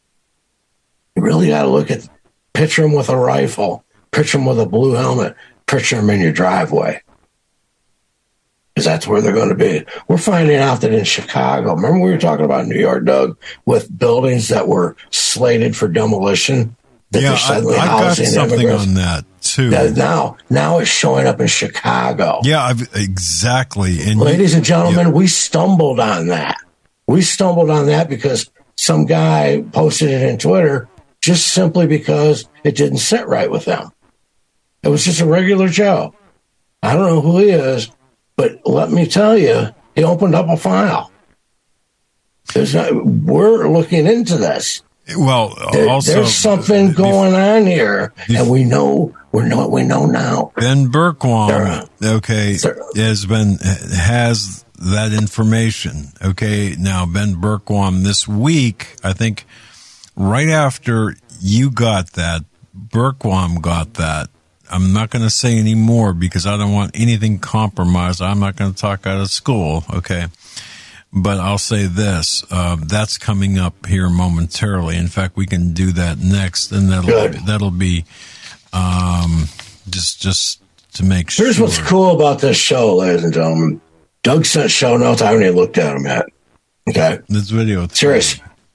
You really got to look at, picture them with a rifle, picture them with a blue helmet, picture them in your driveway. Because that's where they're going to be. We're finding out that in Chicago, remember we were talking about New York, Doug, with buildings that were slated for demolition? That yeah, I, I got something immigrants. on that, too. That now, now it's showing up in Chicago. Yeah, I've, exactly. And Ladies you, and gentlemen, yeah. we stumbled on that. We stumbled on that because some guy posted it in Twitter just simply because it didn't sit right with them. It was just a regular Joe. I don't know who he is. But let me tell you, he opened up a file. There's not, we're looking into this. Well, there, also there's something going on here, and we know we know we know now. Ben Bergquam, okay, has been has that information. Okay, now Ben Bergquam this week, I think, right after you got that, Bergquam got that. I'm not going to say any more because I don't want anything compromised. I'm not going to talk out of school, okay? But I'll say this. Uh, that's coming up here momentarily. In fact, we can do that next, and that'll Good. that'll be um, just just to make sure. Here's what's cool about this show, ladies and gentlemen. Doug sent show notes. I haven't even looked at them yet. Okay? This video. Serious.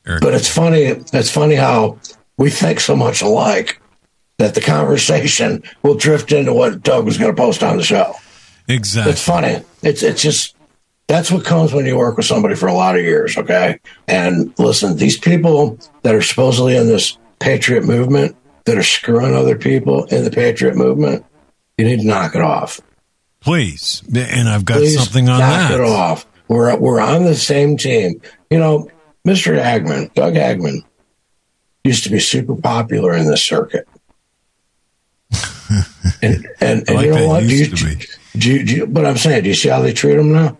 Eric. But it's funny. It's funny how we think so much alike that the conversation will drift into what Doug was going to post on the show. Exactly. It's funny. It's it's just, that's what comes when you work with somebody for a lot of years, okay? And listen, these people that are supposedly in this patriot movement, that are screwing other people in the patriot movement, you need to knock it off. Please. And I've got Please something on knock that. Knock it off. We're, we're on the same team. You know, Mister Hagman, Doug Hagman, used to be super popular in this circuit. and and, and like you know what? Do you, do, you, do you, but I'm saying, do you see how they treat him now?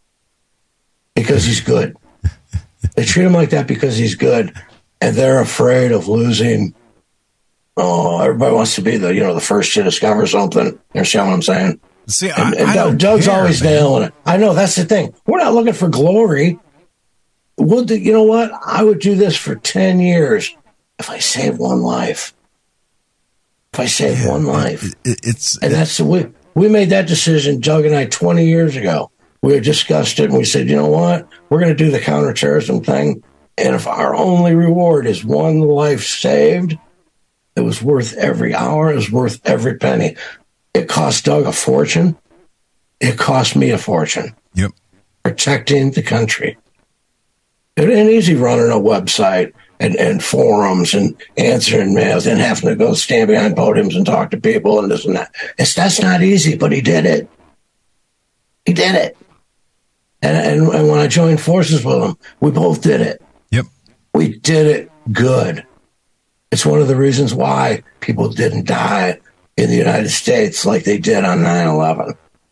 Because he's good. They treat him like that because he's good, and they're afraid of losing. Oh, everybody wants to be the you know the first to discover something. You understand what I'm saying? See, and, I, and I don't Doug's care, always man. nailing it. I know that's the thing. We're not looking for glory. We'll do, you know what? I would do this for ten years if I save one life. If I save yeah, one life, it, it, it's and it, that's we we made that decision, Doug and I, twenty years ago. We had discussed it, and we said, you know what? We're going to do the counterterrorism thing, and if our only reward is one life saved, it was worth every hour. It was worth every penny. It cost Doug a fortune. It cost me a fortune. Yep. Protecting the country. It ain't easy running a website and, and forums and answering mails and having to go stand behind podiums and talk to people and this and that. It's, that's not easy, but he did it. He did it. And, and, and when I joined forces with him, we both did it. Yep. We did it good. It's one of the reasons why people didn't die in the United States like they did on nine eleven.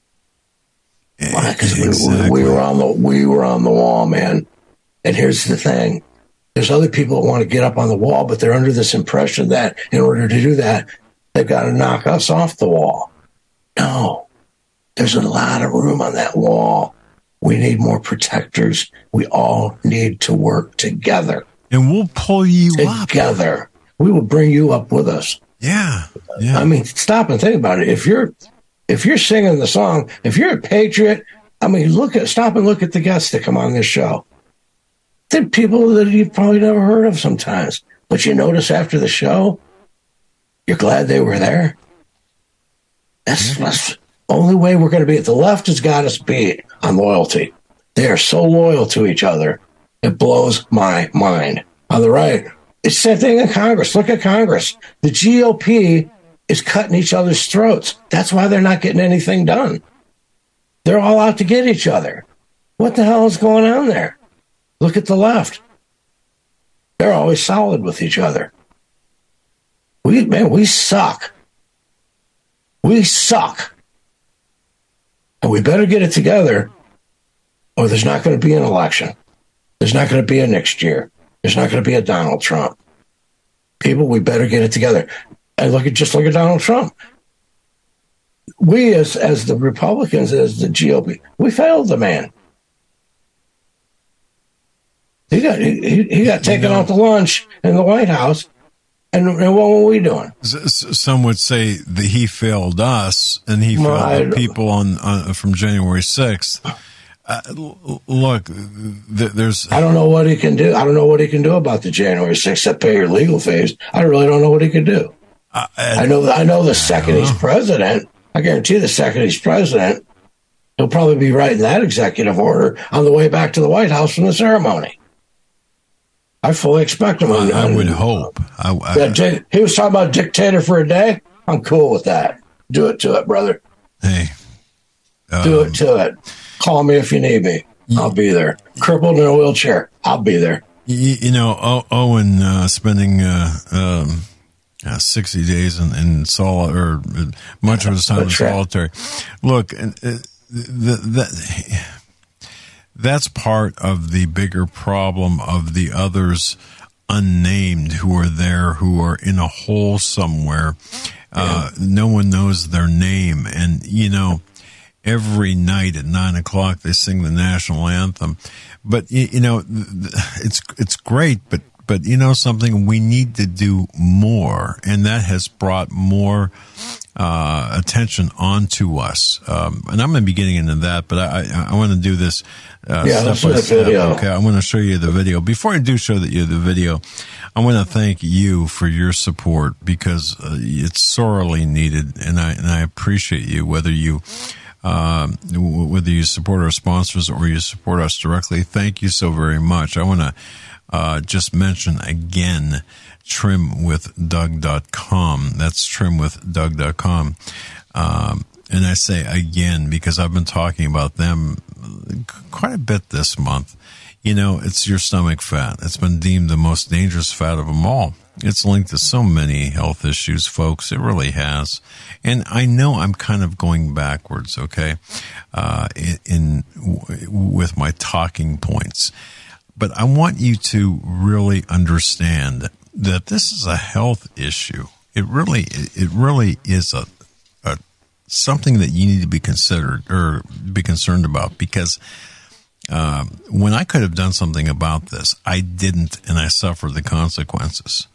Why? Because exactly. we, we were on the we were on the wall, man. And here's the thing: there's other people that want to get up on the wall, but they're under this impression that in order to do that, they've got to knock us off the wall. No, there's a lot of room on that wall. We need more protectors. We all need to work together. And we'll pull you up. Together. We will bring you up with us. Yeah. Yeah. I mean, stop and think about it. If you're if you're singing the song, if you're a patriot, I mean, look at stop and look at the guests that come on this show. They're people that you've probably never heard of sometimes. But you notice after the show, you're glad they were there. That's, yeah. that's the only way we're going to be. The left has got us beat on loyalty. They are so loyal to each other. It blows my mind. On the right, it's the same thing in Congress. Look at Congress. The G O P is cutting each other's throats. That's why they're not getting anything done. They're all out to get each other. What the hell is going on there? Look at the left. They're always solid with each other. We, man, we suck. We suck. And we better get it together, or there's not going to be an election. There's not going to be a next year. There's not going to be a Donald Trump. People, we better get it together. And look at just look at Donald Trump. We, as as the Republicans, as the G O P, we failed the man. He got he, he got taken you know, out to lunch in the White House, and, and what were we doing? Some would say that he failed us, and he failed well, the people on, on from January sixth. Uh, look, th- there's. I don't know what he can do. I don't know what he can do about the January sixth except pay your legal fees. I really don't know what he can do. Uh, I know. I know the second he's president, I guarantee the second he's president, he'll probably be writing that executive order on the way back to the White House from the ceremony. I fully expect him. I, on, I would hope. I, I, yeah, he was talking about dictator for a day. I'm cool with that. Do it to it, brother. Hey, um, do it to it. Call me if you need me. I'll be there. Crippled in a wheelchair. I'll be there. You, you know, o- Owen uh, spending uh, um, uh, sixty days in, in sol or much of his time in solitary. Look, uh, the, the, that's part of the bigger problem of the others unnamed who are there, who are in a hole somewhere. Uh, yeah. No one knows their name. And, you know, every night at nine o'clock they sing the national anthem. But, you know, it's it's great, but But you know something? We need to do more, and that has brought more uh, attention onto us. Um, and I'm going to be getting into that, but I, I, I want to do this uh, yeah, step by step. Video. Okay, I want to show you the video. Before I do show you the video, I want to thank you for your support, because uh, it's sorely needed, and I and I appreciate you, whether you. Um, whether you support our sponsors or you support us directly. Thank you so very much. I want to uh, just mention again trim with doug dot com. That's trim with doug dot com. Um, and I say again because I've been talking about them quite a bit this month. You know, it's your stomach fat. It's been deemed the most dangerous fat of them all. It's linked to so many health issues, folks. It really has. And I know I'm kind of going backwards, okay, uh, in, in with my talking points. But I want you to really understand that this is a health issue. It really, it really is a, a something that you need to be considered or be concerned about, because um, when I could have done something about this, I didn't, and I suffered the consequences.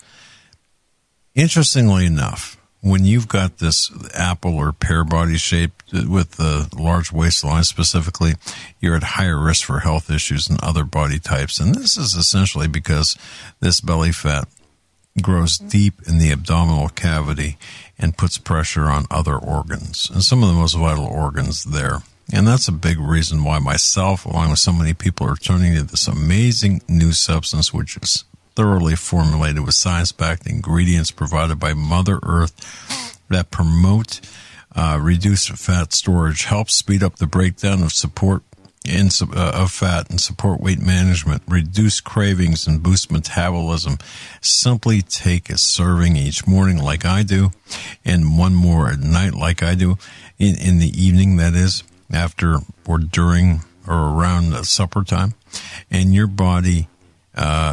Interestingly enough, when you've got this apple or pear body shape with the large waistline specifically, you're at higher risk for health issues than other body types. And this is essentially because this belly fat grows deep in the abdominal cavity and puts pressure on other organs, and some of the most vital organs there. And that's a big reason why myself, along with so many people, are turning to this amazing new substance, which is thoroughly formulated with science-backed ingredients provided by Mother Earth that promote uh, reduced fat storage, help speed up the breakdown of support in, uh, of fat and support weight management, reduce cravings and boost metabolism. Simply take a serving each morning like I do, and one more at night like I do, in, in the evening, that is, after or during or around uh, supper time, and your body uh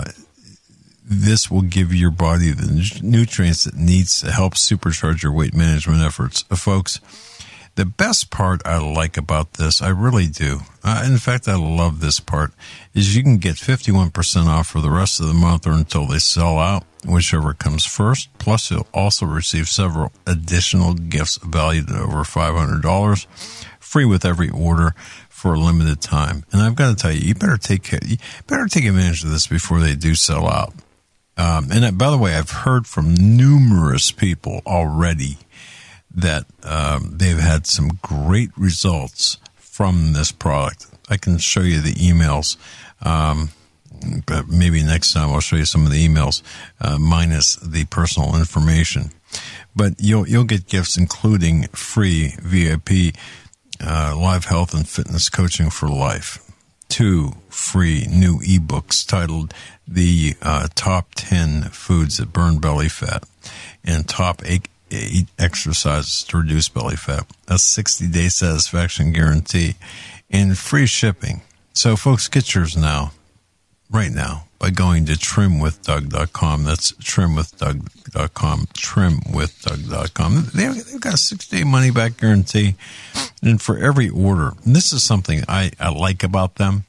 this will give your body the nutrients it needs to help supercharge your weight management efforts. Uh, folks, the best part I like about this, I really do, uh, in fact, I love this part, is you can get fifty-one percent off for the rest of the month or until they sell out, whichever comes first. Plus, you'll also receive several additional gifts valued at over five hundred dollars, free with every order for a limited time. And I've got to tell you, you better take you better take advantage of this before they do sell out. Um, and uh, by the way, I've heard from numerous people already that um, they've had some great results from this product. I can show you the emails, um, but maybe next time I'll show you some of the emails, uh, minus the personal information. But you'll you'll get gifts including free V I P uh, live health and fitness coaching for life. Two free new ebooks titled The uh, Top ten Foods That Burn Belly Fat and Top eight, eight Exercises to Reduce Belly Fat, a sixty-day satisfaction guarantee, and free shipping. So, folks, get yours now, right now, by going to trim with doug dot com. That's trim with doug dot com, trim with doug dot com. They've got a six-day money-back guarantee. And for every order, and this is something I, I like about them,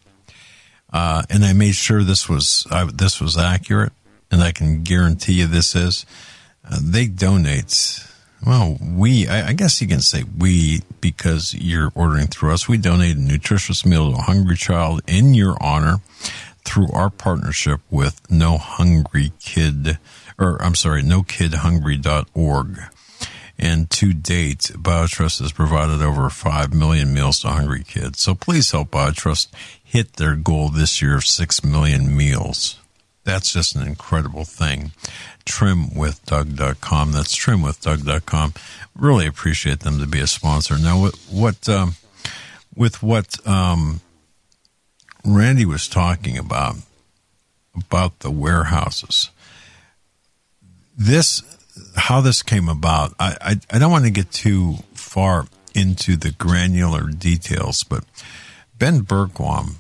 uh, and I made sure this was I, this was accurate, and I can guarantee you this is, uh, they donate, well, we, I, I guess you can say we, because you're ordering through us, we donate a nutritious meal to a hungry child in your honor through our partnership with No Hungry Kid, or I'm sorry, no kid hungry dot org. And to date, BioTrust has provided over five million meals to hungry kids. So please help BioTrust hit their goal this year of six million meals. That's just an incredible thing. trim with doug dot com. That's trim with doug dot com. Really appreciate them to be a sponsor. Now, what, what um, with what um, Randy was talking about, about the warehouses, this... how this came about, I, I, I don't want to get too far into the granular details, but Ben Bergquam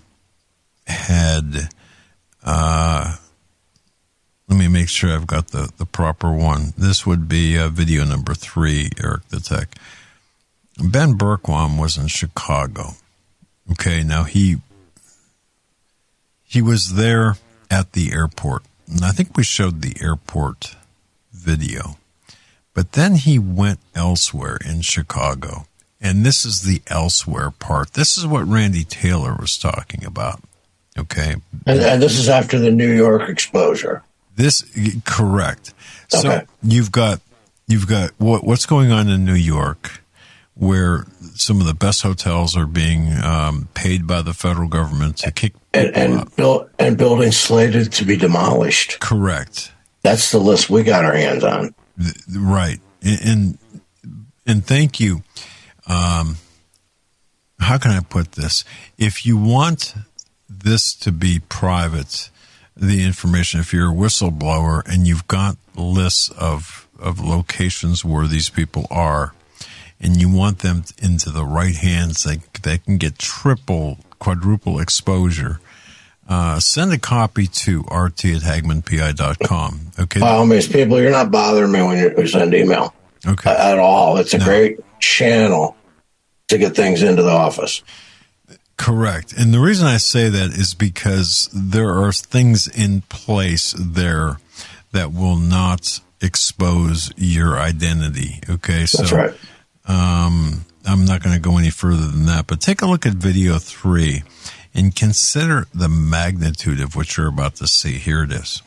had, uh, let me make sure I've got the, the proper one. This would be uh, video number three, Eric the Tech. Ben Bergquam was in Chicago. Okay, now he he was there at the airport. and I think we showed the airport video, but then he went elsewhere in Chicago. And this is the elsewhere part. This is what Randy Taylor was talking about. Okay. And, and this is after the New York exposure. This, correct. So okay. you've got, you've got what, what's going on in New York, where some of the best hotels are being um, paid by the federal government to kick and and, build, and buildings slated to be demolished. Correct. That's the list we got our hands on. Right. And, and, and thank you. Um, how can I put this? If you want this to be private, the information, if you're a whistleblower and you've got lists of, of locations where these people are, and you want them into the right hands, they, they can get triple, quadruple exposure. Uh, send a copy to R T at Hagmann P I dot com. Okay. By all means, people, you're not bothering me when you send email. Okay. At all. It's a no. great channel to get things into the office. Correct. And the reason I say that is because there are things in place there that will not expose your identity. Okay. So, that's right. Um, I'm not going to go any further than that, but take a look at video three and consider the magnitude of what you're about to see. Here it is.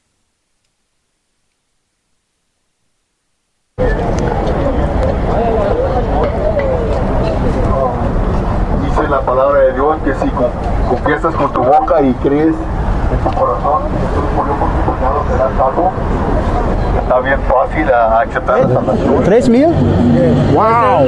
La palabra de Dios que si confiesas con tu boca y crees en tu corazón que Jesús murió por tus pecados serás salvo. Está bien fácil a aceptar la salvación. Tres mil? Wow.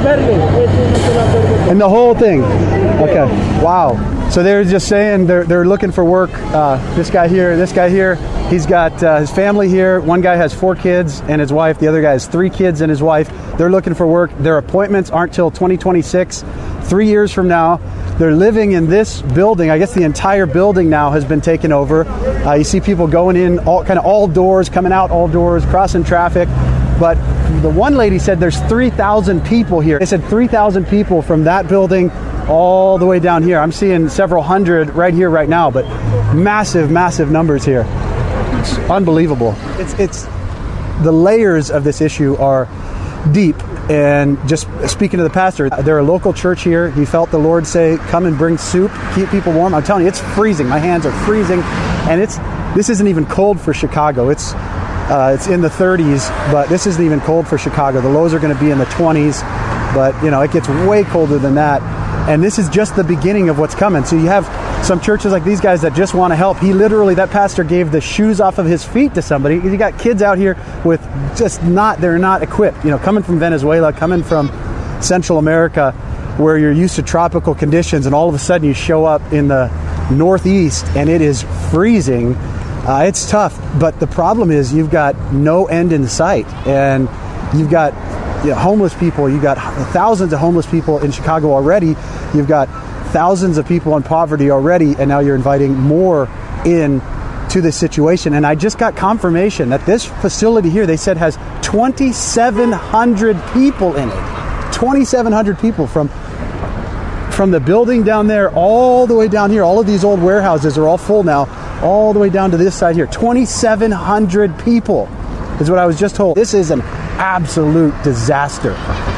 And the whole thing. Okay. Wow. So they're just saying they're they're looking for work. Uh, this guy here, this guy here. He's got uh, his family here. One guy has four kids and his wife. The other guy has three kids and his wife. They're looking for work. Their appointments aren't till twenty twenty-six, three years from now. They're living in this building. I guess the entire building now has been taken over. Uh, you see people going in, all kind of all doors, coming out all doors, crossing traffic. But the one lady said there's three thousand people here. They said three thousand people from that building all the way down here. I'm seeing several hundred right here, right now, but massive, massive numbers here. It's unbelievable. It's, it's the layers of this issue are deep. And just speaking to the pastor, they're a local church here. He felt the Lord say, come and bring soup, keep people warm. I'm telling you, it's freezing. My hands are freezing. And it's this isn't even cold for Chicago. It's uh, it's in the thirties, but this isn't even cold for Chicago. The lows are going to be in the twenties, but you know, it gets way colder than that. And this is just the beginning of what's coming. So you have some churches like these guys that just want to help. He literally, that pastor gave the shoes off of his feet to somebody. You got kids out here with just not, they're not equipped. You know, coming from Venezuela, coming from Central America, where you're used to tropical conditions, and all of a sudden you show up in the Northeast and it is freezing. Uh, it's tough. But the problem is you've got no end in sight. And you've got you know, homeless people. You've got thousands of homeless people in Chicago already. You've got thousands of people in poverty already, and now you're inviting more in to this situation. And I just got confirmation that this facility here, they said, has twenty-seven hundred people in it. twenty-seven hundred people from from the building down there all the way down here. All of these old warehouses are all full now, all the way down to this side here. twenty-seven hundred people is what I was just told. This is an absolute disaster.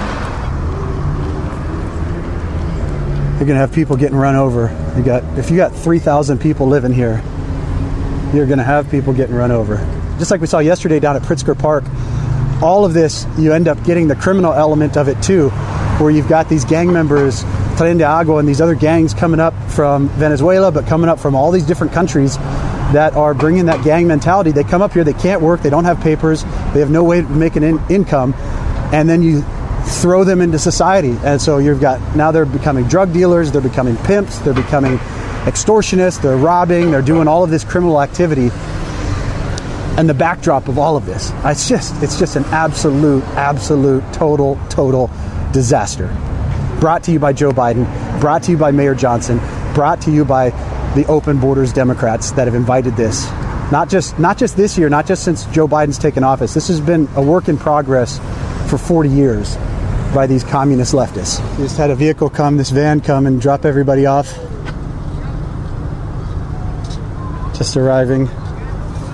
You're going to have people getting run over. You got if you got three thousand people living here, you're going to have people getting run over. Just like we saw yesterday down at Pritzker Park, all of this, you end up getting the criminal element of it too, where you've got these gang members, Tren de Agua and these other gangs coming up from Venezuela, but coming up from all these different countries that are bringing that gang mentality. They come up here, they can't work, they don't have papers, they have no way to make an in- income, and then you throw them into society. And so you've got, now they're becoming drug dealers, they're becoming pimps, they're becoming extortionists, they're robbing, they're doing all of this criminal activity. And the backdrop of all of this, it's just, it's just an absolute, absolute, total, total disaster. Brought to you by Joe Biden, brought to you by Mayor Johnson, brought to you by the Open Borders Democrats that have invited this. Not just, not just this year, not just since Joe Biden's taken office. This has been a work in progress for forty years by these communist leftists. We just had a vehicle come, this van come and drop everybody off. Just arriving.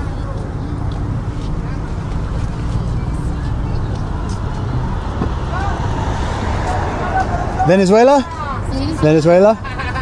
Venezuela? Venezuela?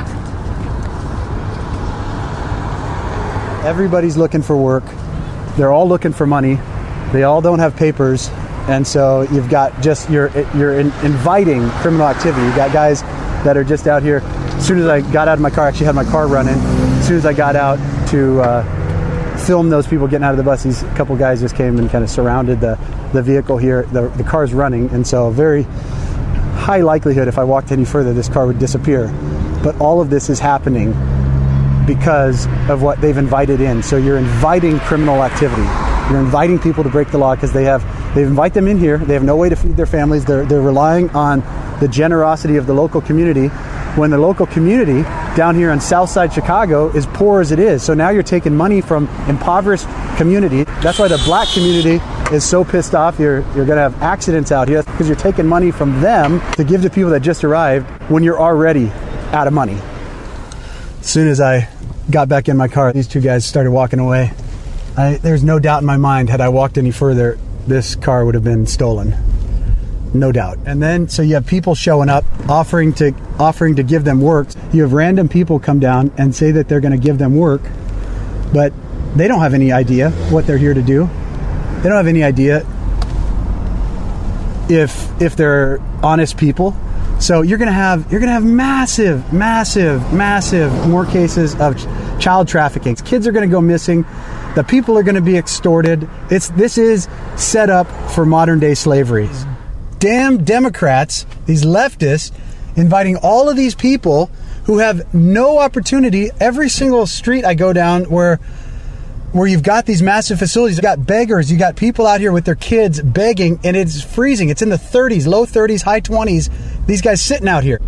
Everybody's looking for work. They're all looking for money. They all don't have papers. And so you've got just, you're, you're in, inviting criminal activity. You've got guys that are just out here. As soon as I got out of my car, I actually had my car running. As soon as I got out to uh, film those people getting out of the bus, these couple guys just came and kind of surrounded the, the vehicle here. The, the car's running, and so very high likelihood if I walked any further, this car would disappear. But all of this is happening because of what they've invited in. So you're inviting criminal activity. You're inviting people to break the law because they have they invite them in here. They have no way to feed their families. They're they're relying on the generosity of the local community. When the local community down here in Southside Chicago is poor as it is. So now you're taking money from impoverished community. That's why the black community is so pissed off. You're you're going to have accidents out here because you're taking money from them to give to people that just arrived when you're already out of money. As soon as I got back in my car, these two guys started walking away. I, there's no doubt in my mind, had I walked any further, this car would have been stolen. No doubt. And then, so you have people showing up, offering to offering to give them work. You have random people come down and say that they're going to give them work, but they don't have any idea what they're here to do. They don't have any idea if if they're honest people. So you're going to have you're going to have massive, massive, massive more cases of ch- child trafficking. Kids are going to go missing. The people are going to be extorted. It's this is set up for modern day slavery. Damn Democrats, these leftists, inviting all of these people who have no opportunity. Every single street I go down where where you've got these massive facilities, you've got beggars, you got people out here with their kids begging, and it's freezing. It's in the thirties, low thirties, high twenties. These guys sitting out here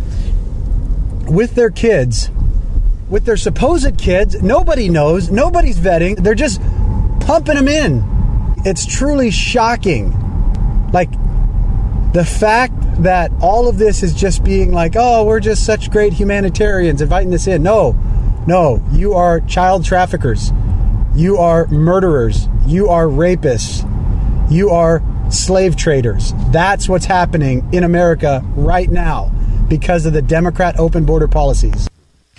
with their kids, with their supposed kids. Nobody knows. Nobody's vetting. They're just pumping them in. It's truly shocking. Like, the fact that all of this is just being like, oh, we're just such great humanitarians inviting this in. No, no, you are child traffickers. You are murderers. You are rapists. You are slave traders. That's what's happening in America right now because of the Democrat open border policies.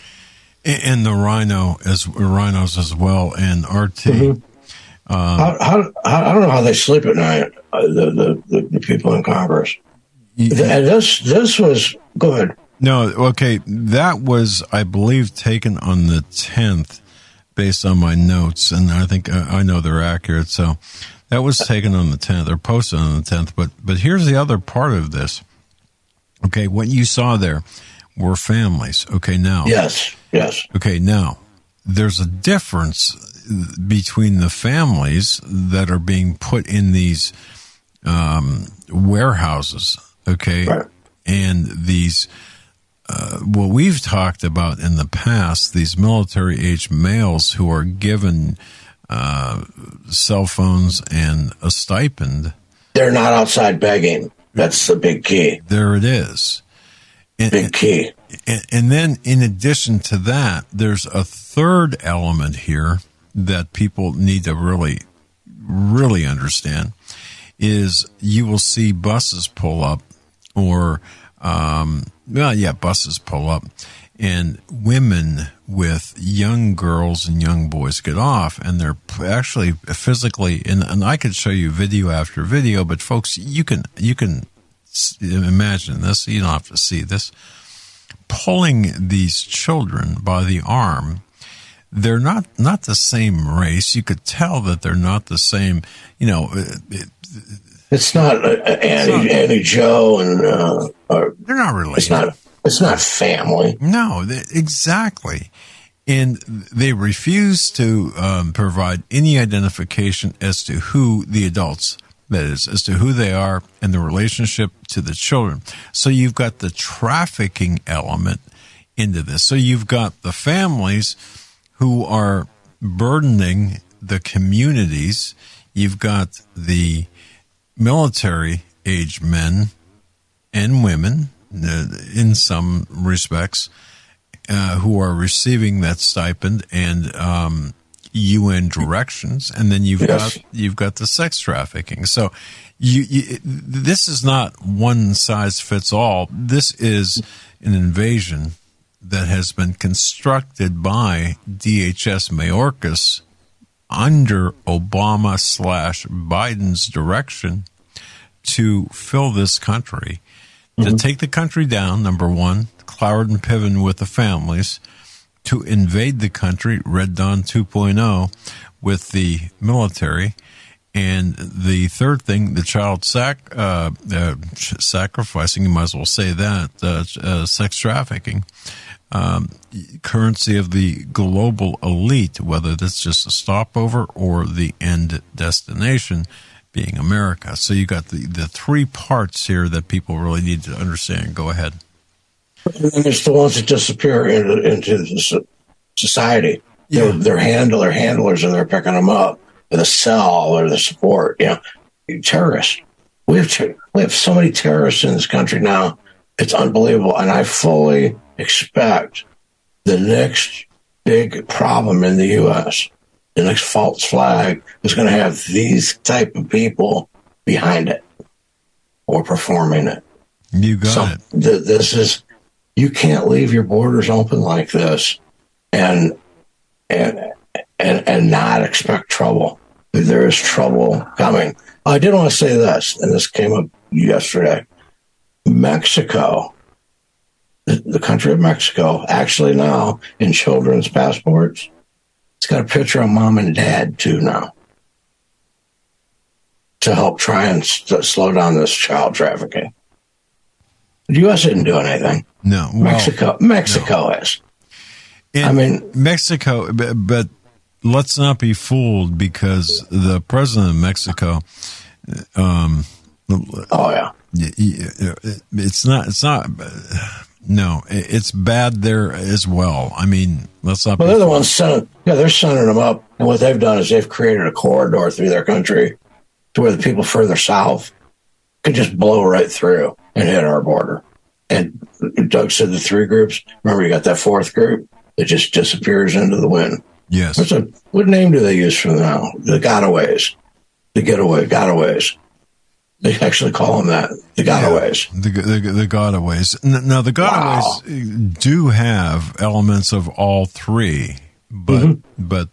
And the rhino as rhinos as well, and R T. Mm-hmm. Uh, how, how, I don't know how they sleep at night. Uh, the, the the people in Congress. Yeah. And this this was go ahead. No, okay, that was I believe taken on the tenth, based on my notes, and I think uh, I know they're accurate. So that was taken on the tenth, or posted on the tenth. But but here's the other part of this. Okay, what you saw there were families. Okay, now yes, yes. Okay, now there's a difference between the families that are being put in these um, warehouses, okay, right. and these, uh, what we've talked about in the past, these military-age males who are given uh, cell phones and a stipend. They're not outside begging. That's the big key. There it is. And, big key. And, and then in addition to that, there's a third element here that people need to really, really understand is you will see buses pull up or, um, well, yeah, buses pull up and women with young girls and young boys get off and they're actually physically, and, and I could show you video after video, but folks, you can, you can imagine this. You don't have to see this. Pulling these children by the arm. They're not, not the same race. You could tell that they're not the same, you know. It, it's not uh, Annie, Annie Joe and, uh, or, they're not related. It's not, it's not family. No, they, exactly. And they refuse to um, provide any identification as to who the adults, that is, as to who they are and the relationship to the children. So you've got the trafficking element into this. So you've got the families who are burdening the communities. You've got the military-age men and women, uh, in some respects, uh, who are receiving that stipend and um, U N directions, and then you've yes. got you've got the sex trafficking. So You, you, this is not one size fits all. This is an invasion that has been constructed by D H S Mayorkas under Obama slash Biden's direction to fill this country, mm-hmm. to take the country down, number one, Cloward and Piven with the families, to invade the country, Red Dawn two point oh, with the military. And the third thing, the child sac, uh, uh, sacrificing, you might as well say that, uh, uh, sex trafficking, um, currency of the global elite, whether that's just a stopover or the end destination being America. So you got the, the three parts here that people really need to understand. Go ahead. And it's the ones that disappear into, into society. Yeah. They're, they're handler, handlers, and they're picking them up. The cell or the support, you know, terrorists. We have ter- we have so many terrorists in this country now. It's unbelievable, and I fully expect the next big problem in the U S, the next false flag, is going to have these type of people behind it or performing it. You got so it. Th- this is you can't leave your borders open like this, and and. And, and not expect trouble. There is trouble coming. I did want to say this, and this came up yesterday. Mexico, the, the country of Mexico, actually now in children's passports, it's got a picture of mom and dad too now to help try and st- slow down this child trafficking. The U S isn't doing anything. No, well, Mexico, Mexico no. is. In I mean, Mexico, but. but let's not be fooled, because the president of Mexico, um, oh yeah, it's not, it's not, no, it's bad there as well. I mean, let's not. Well, be they're fooled. the ones sending, yeah, they're sending them up, and what they've done is they've created a corridor through their country to where the people further south could just blow right through and hit our border. And Doug said the three groups. Remember, you got that fourth group that just disappears into the wind. Yes. What's a, what name do they use for them now? The gotaways. The getaway, gotaways. They actually call them that. The gotaways. Yeah, the, the, the gotaways. Now, the gotaways wow. do have elements of all three, but, mm-hmm. but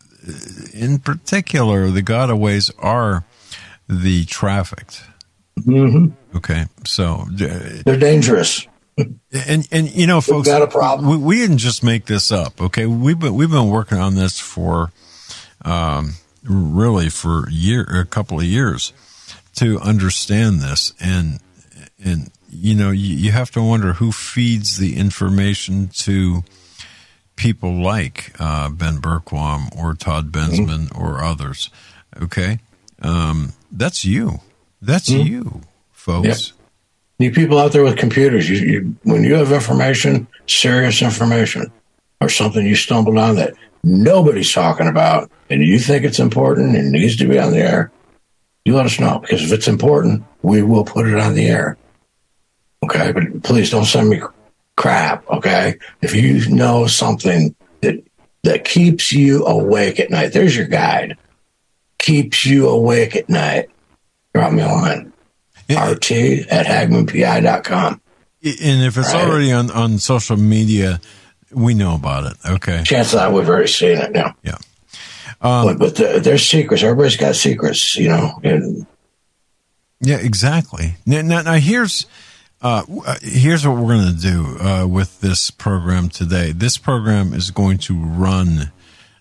in particular, the gotaways are the trafficked. Mm-hmm. Okay. So they're dangerous. And and you know, folks, got a problem. We, we didn't just make this up. Okay, we've been we've been working on this for, um, really for a year, a couple of years, to understand this, and and you know, you, you have to wonder who feeds the information to people like uh, Ben Bergquam or Todd Bensman mm-hmm. or others. Okay, um, that's you. That's mm-hmm. you, folks. Yep. You people out there with computers, you, you, when you have information, serious information, or something you stumbled on that nobody's talking about, and you think it's important and needs to be on the air, you let us know, because if it's important, we will put it on the air. Okay, but please don't send me crap. Okay, if you know something that that keeps you awake at night, there's your guide. Keeps you awake at night. Drop me a line. R T at Hagmann P I dot com. And if it's right. already on, on social media, we know about it. Okay. Chances are we've already seen it now. Yeah. Um, but but the, there's secrets. Everybody's got secrets, you know. And yeah, exactly. Now, now, now here's uh, here's what we're going to do uh, with this program today. This program is going to run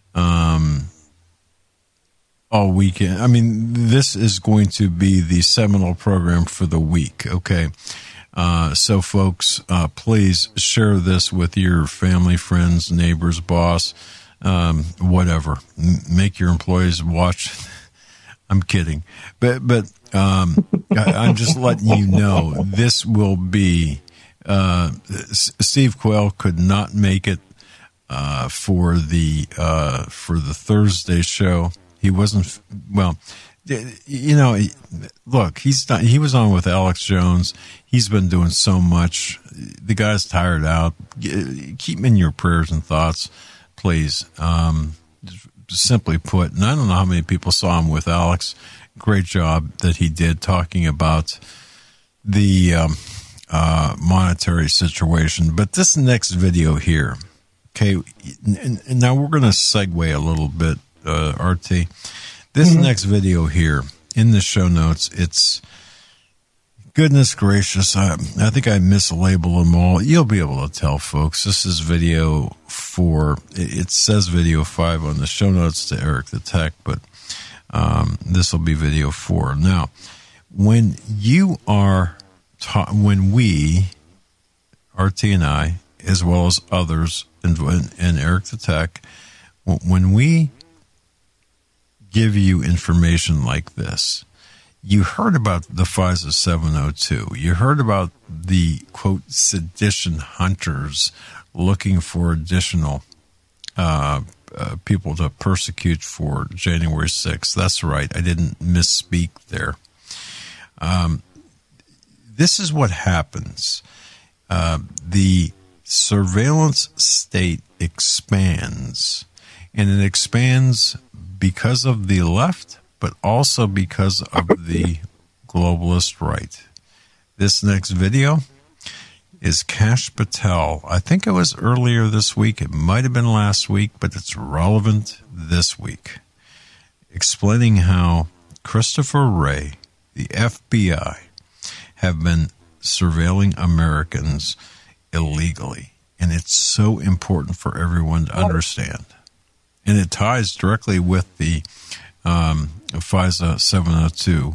um, all weekend. I mean, this is going to be the seminal program for the week. Okay. Uh, so folks, uh, please share this with your family, friends, neighbors, boss, um, whatever. M- make your employees watch. I'm kidding. But, but, um, I, I'm just letting you know this will be, uh, S- Steve Quayle could not make it, uh, for the, uh, for the Thursday show. He wasn't, well, you know, look, he's not, he was on with Alex Jones. He's been doing so much. The guy's tired out. Keep him in your prayers and thoughts, please. Um, simply put, and I don't know how many people saw him with Alex great job that he did talking about the um, uh, monetary situation. But this next video here, okay, and, and now we're going to segue a little bit, uh, R T. This mm-hmm. next video here in the show notes, it's, goodness gracious, I, I think I mislabeled them all. You'll be able to tell, folks. This is video four. It, it says video five on the show notes to Eric the Tech, but um, this will be video four. Now, when you are ta- when we, R T and I, as well as others, and, and Eric the Tech, when we give you information like this, you heard about the FISA seven oh two. You heard about the, quote, sedition hunters looking for additional uh, uh, people to persecute for January sixth. That's right. I didn't misspeak there. Um, this is what happens. Uh, the surveillance state expands, and it expands because of the left, but also because of the globalist right. This next video is Kash Patel. I think it was earlier this week. It might have been last week, but it's relevant this week. Explaining how Christopher Wray, the F B I, have been surveilling Americans illegally. And it's so important for everyone to understand. And it ties directly with the um, FISA seven oh two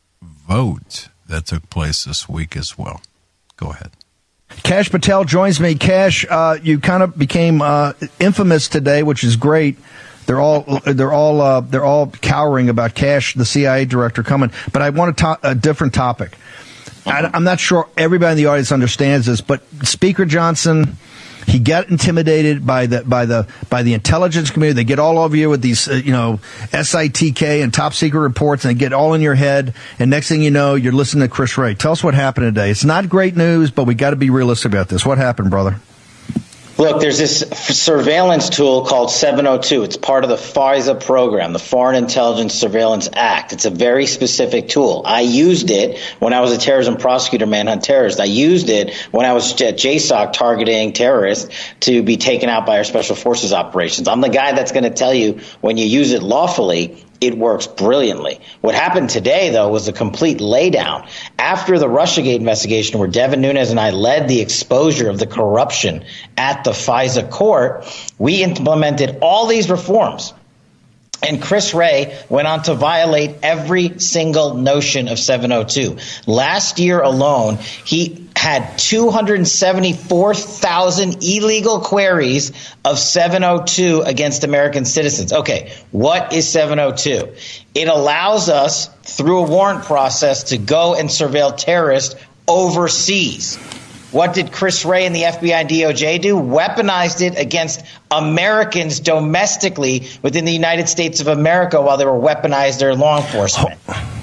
vote that took place this week as well. Go ahead. Kash Patel joins me. Kash, uh, you kind of became uh, infamous today, which is great. They're all they're all uh, they're all cowering about Kash, the C I A director, coming. But I want to talk a different topic. I, I'm not sure everybody in the audience understands this, but Speaker Johnson, he got intimidated by the by the by the intelligence community. They get all over you with these, uh, you know, S I T K and top secret reports, and they get all in your head. And next thing you know, you're listening to Chris Wray. Tell us what happened today. It's not great news, but we got to be realistic about this. What happened, brother? Look, there's this surveillance tool called seven oh two. It's part of the FISA program, the Foreign Intelligence Surveillance Act. It's a very specific tool. I used it when I was a terrorism prosecutor, manhunt terrorist. I used it when I was at J SOC targeting terrorists to be taken out by our special forces operations. I'm the guy that's going to tell you when you use it lawfully, it works brilliantly. What happened today, though, was a complete laydown. After the Russiagate investigation, where Devin Nunes and I led the exposure of the corruption at the FISA court, we implemented all these reforms. And Chris Wray went on to violate every single notion of seven oh two. Last year alone, he had two hundred seventy-four thousand illegal queries of seven oh two against American citizens. Okay, what is seven oh two? It allows us, through a warrant process, to go and surveil terrorists overseas. What did Chris Wray and the F B I and D O J do? Weaponized it against Americans domestically within the United States of America while they were weaponized their law enforcement.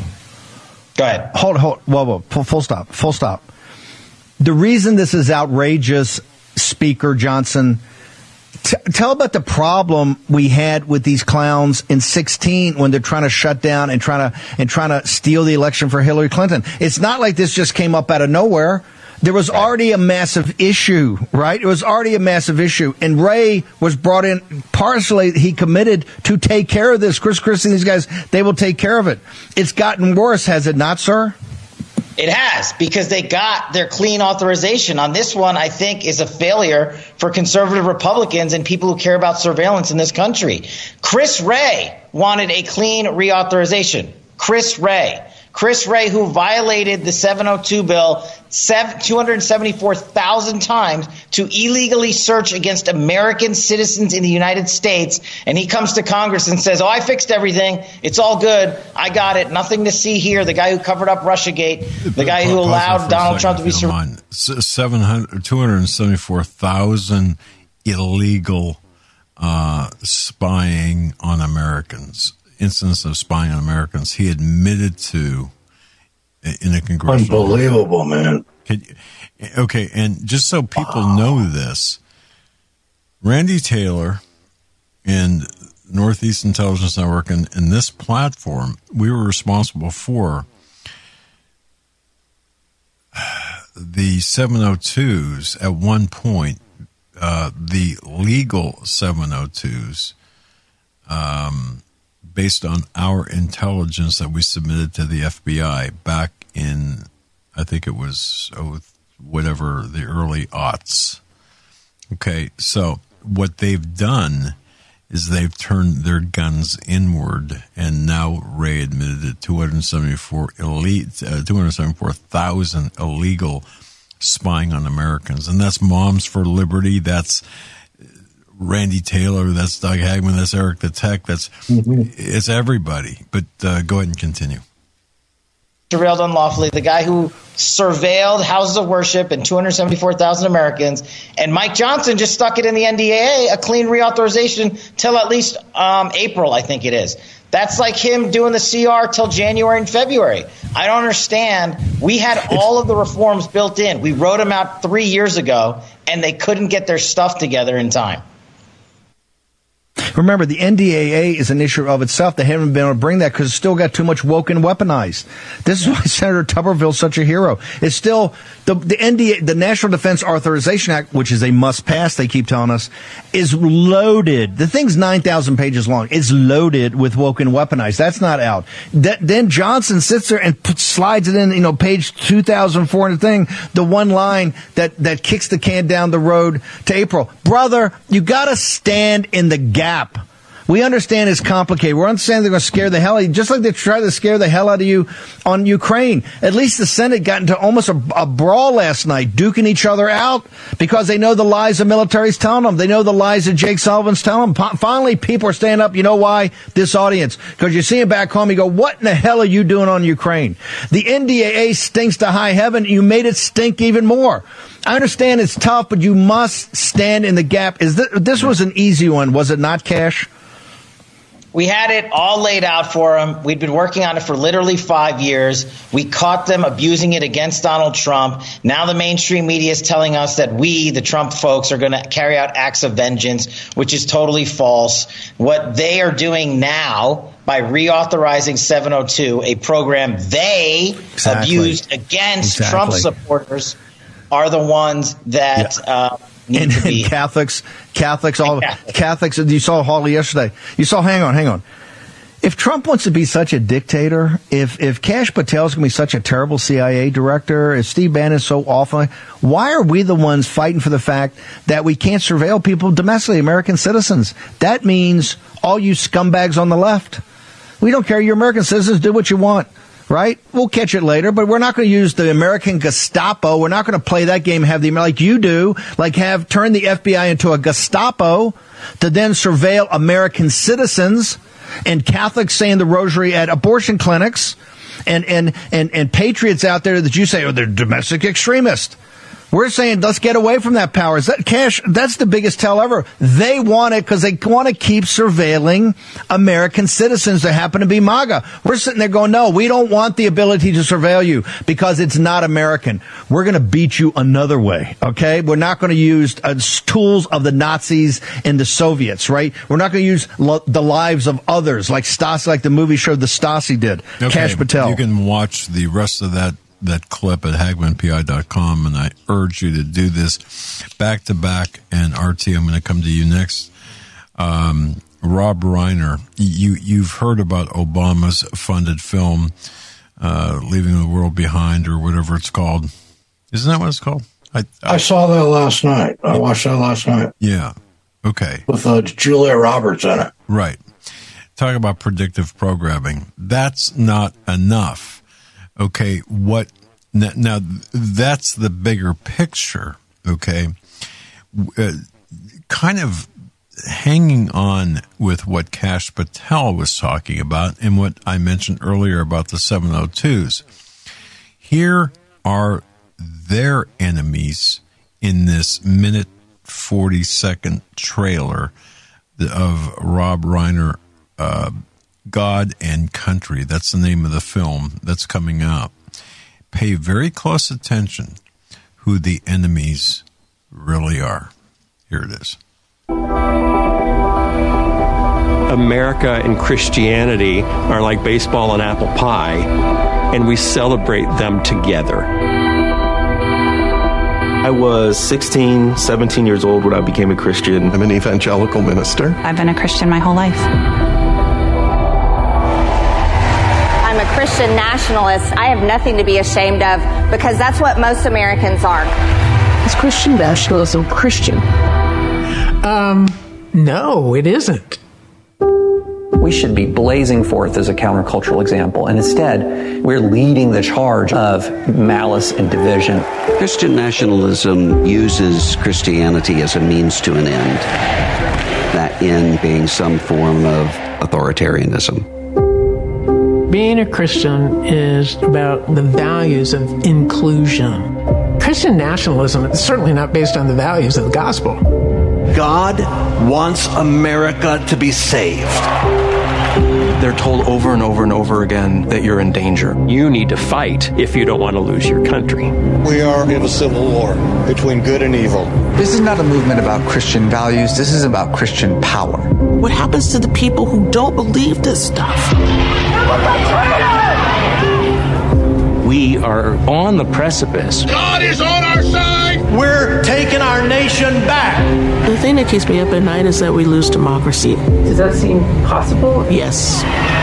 Go ahead. Hold, hold, whoa, whoa, full, full stop, full stop. The reason this is outrageous, Speaker Johnson, t- tell about the problem we had with these clowns in sixteen when they're trying to shut down and trying to and trying to steal the election for Hillary Clinton. It's not like this just came up out of nowhere. There was already a massive issue, right? It was already a massive issue. And Wray was brought in, partially he committed to take care of this. Chris Christie and these guys, they will take care of it. It's gotten worse, has it not, sir? It has, because they got their clean authorization. On this one, I think, is a failure for conservative Republicans and people who care about surveillance in this country. Chris Wray wanted a clean reauthorization. Chris Wray. Chris Wray, who violated the seven oh two bill two hundred seventy-four thousand times to illegally search against American citizens in the United States. And he comes to Congress and says, oh, I fixed everything. It's all good. I got it. Nothing to see here. The guy who covered up Russiagate, the guy who allowed Donald Trump to be surveilled. two hundred seventy-four thousand illegal uh, spying on Americans. Instance of spying on Americans he admitted to in a congressional. Unbelievable, man. Could, okay, and just so people know this, Randy Taylor and Northeast Intelligence Network and, and this platform, we were responsible for the seven oh twos at one point, uh, the legal seven oh twos, um, based on our intelligence that we submitted to the F B I back in, I think it was oh, whatever, the early aughts. Okay, so what they've done is they've turned their guns inward, and now Ray admitted that two hundred seventy-four elite, uh, two hundred seventy-four thousand illegal spying on Americans, and that's Moms for Liberty, that's Randy Taylor, that's Doug Hagman, that's Eric the Tech, that's mm-hmm. it's everybody. But uh, go ahead and continue. Surveilled unlawfully, the guy who surveilled houses of worship and two hundred seventy-four thousand Americans, and Mike Johnson just stuck it in the N D A A, a clean reauthorization till at least um, April, I think it is. That's like him doing the C R till January and February. I don't understand. We had all of the reforms built in. We wrote them out three years ago, and they couldn't get their stuff together in time. Remember, the N D A A is an issue of itself. They haven't been able to bring that because it's still got too much woke and weaponized. This is why Senator Tuberville's such a hero. It's still the, the N D A, the National Defense Authorization Act, which is a must pass, they keep telling us, is loaded. The thing's nine thousand pages long. It's loaded with woke and weaponized. That's not out. That, then Johnson sits there and put, slides it in, you know, page two thousand four hundred thing, the one line that, that kicks the can down the road to April. Brother, you gotta stand in the gap. We understand it's complicated. We understand they're going to scare the hell out of you, just like they tried to scare the hell out of you on Ukraine. At least the Senate got into almost a, a brawl last night, duking each other out because they know the lies the military's telling them. They know the lies that Jake Sullivan's telling them. Finally, people are standing up. You know why? This audience. Because you see them back home, you go, what in the hell are you doing on Ukraine? The N D A A stinks to high heaven. You made it stink even more. I understand it's tough, but you must stand in the gap. Is this, this was an easy one, was it not, Cash? We had it all laid out for them. We'd been working on it for literally five years. We caught them abusing it against Donald Trump. Now the mainstream media is telling us that we, the Trump folks, are going to carry out acts of vengeance, which is totally false. What they are doing now by reauthorizing seven oh two, a program they exactly. abused against exactly. Trump supporters, are the ones that yeah. uh, need and, to be. And Catholics, Catholics, all Catholics. Catholics. You saw Hawley yesterday. You saw. Hang on, hang on. If Trump wants to be such a dictator, if if Kash Patel's going to be such a terrible C I A director, if Steve Bannon's so awful, why are we the ones fighting for the fact that we can't surveil people domestically, American citizens? That means all you scumbags on the left. We don't care. You're American citizens. Do what you want. Right? We'll catch it later, but we're not going to use the American Gestapo. We're not going to play that game, have the, like you do, like have turn the F B I into a Gestapo to then surveil American citizens and Catholics saying the rosary at abortion clinics and, and, and, and patriots out there that you say, oh, they're domestic extremists. We're saying let's get away from that power. Is that Cash? That's the biggest tell ever. They want it because they want to keep surveilling American citizens that happen to be MAGA. We're sitting there going, no, we don't want the ability to surveil you because it's not American. We're going to beat you another way, okay? We're not going to use uh, tools of the Nazis and the Soviets, right? We're not going to use lo- the lives of others like Stasi, like the movie showed the Stasi did. Okay, Kash Patel. You can watch the rest of that that clip at hagman p i dot com, and I urge you to do this back to back. And R T, I'm going to come to you next. Um, Rob Reiner, you, you've heard about Obama's funded film, uh, Leaving the World Behind, or whatever it's called. Isn't that what it's called? I, I, I saw that last night. I watched that last night. Yeah. Okay. With uh, Julia Roberts in it. Right. Talk about predictive programming. That's not enough. Okay, what now, now? That's the bigger picture. Okay, uh, kind of hanging on with what Kash Patel was talking about and what I mentioned earlier about the seven oh twos. Here are their enemies in this minute forty second trailer of Rob Reiner. Uh, God and Country, that's the name of the film that's coming out. Pay very close attention who the enemies really are. Here it is. America and Christianity are like baseball and apple pie, and we celebrate them together. I was sixteen, seventeen years old when I became a Christian. I'm an evangelical minister. I've been a Christian my whole life. I'm a Christian nationalist. I have nothing to be ashamed of because that's what most Americans are. Is Christian nationalism Christian? Um, no, it isn't. We should be blazing forth as a countercultural example, and instead, we're leading the charge of malice and division. Christian nationalism uses Christianity as a means to an end, that end being some form of authoritarianism. Being a Christian is about the values of inclusion. Christian nationalism is certainly not based on the values of the gospel. God wants America to be saved. They're told over and over and over again that you're in danger. You need to fight if you don't want to lose your country. We are in a civil war between good and evil. This is not a movement about Christian values. This is about Christian power. What happens to the people who don't believe this stuff? We are on the precipice. God is on our side. We're taking our nation back. The thing that keeps me up at night is that we lose democracy. Does that seem possible? Yes.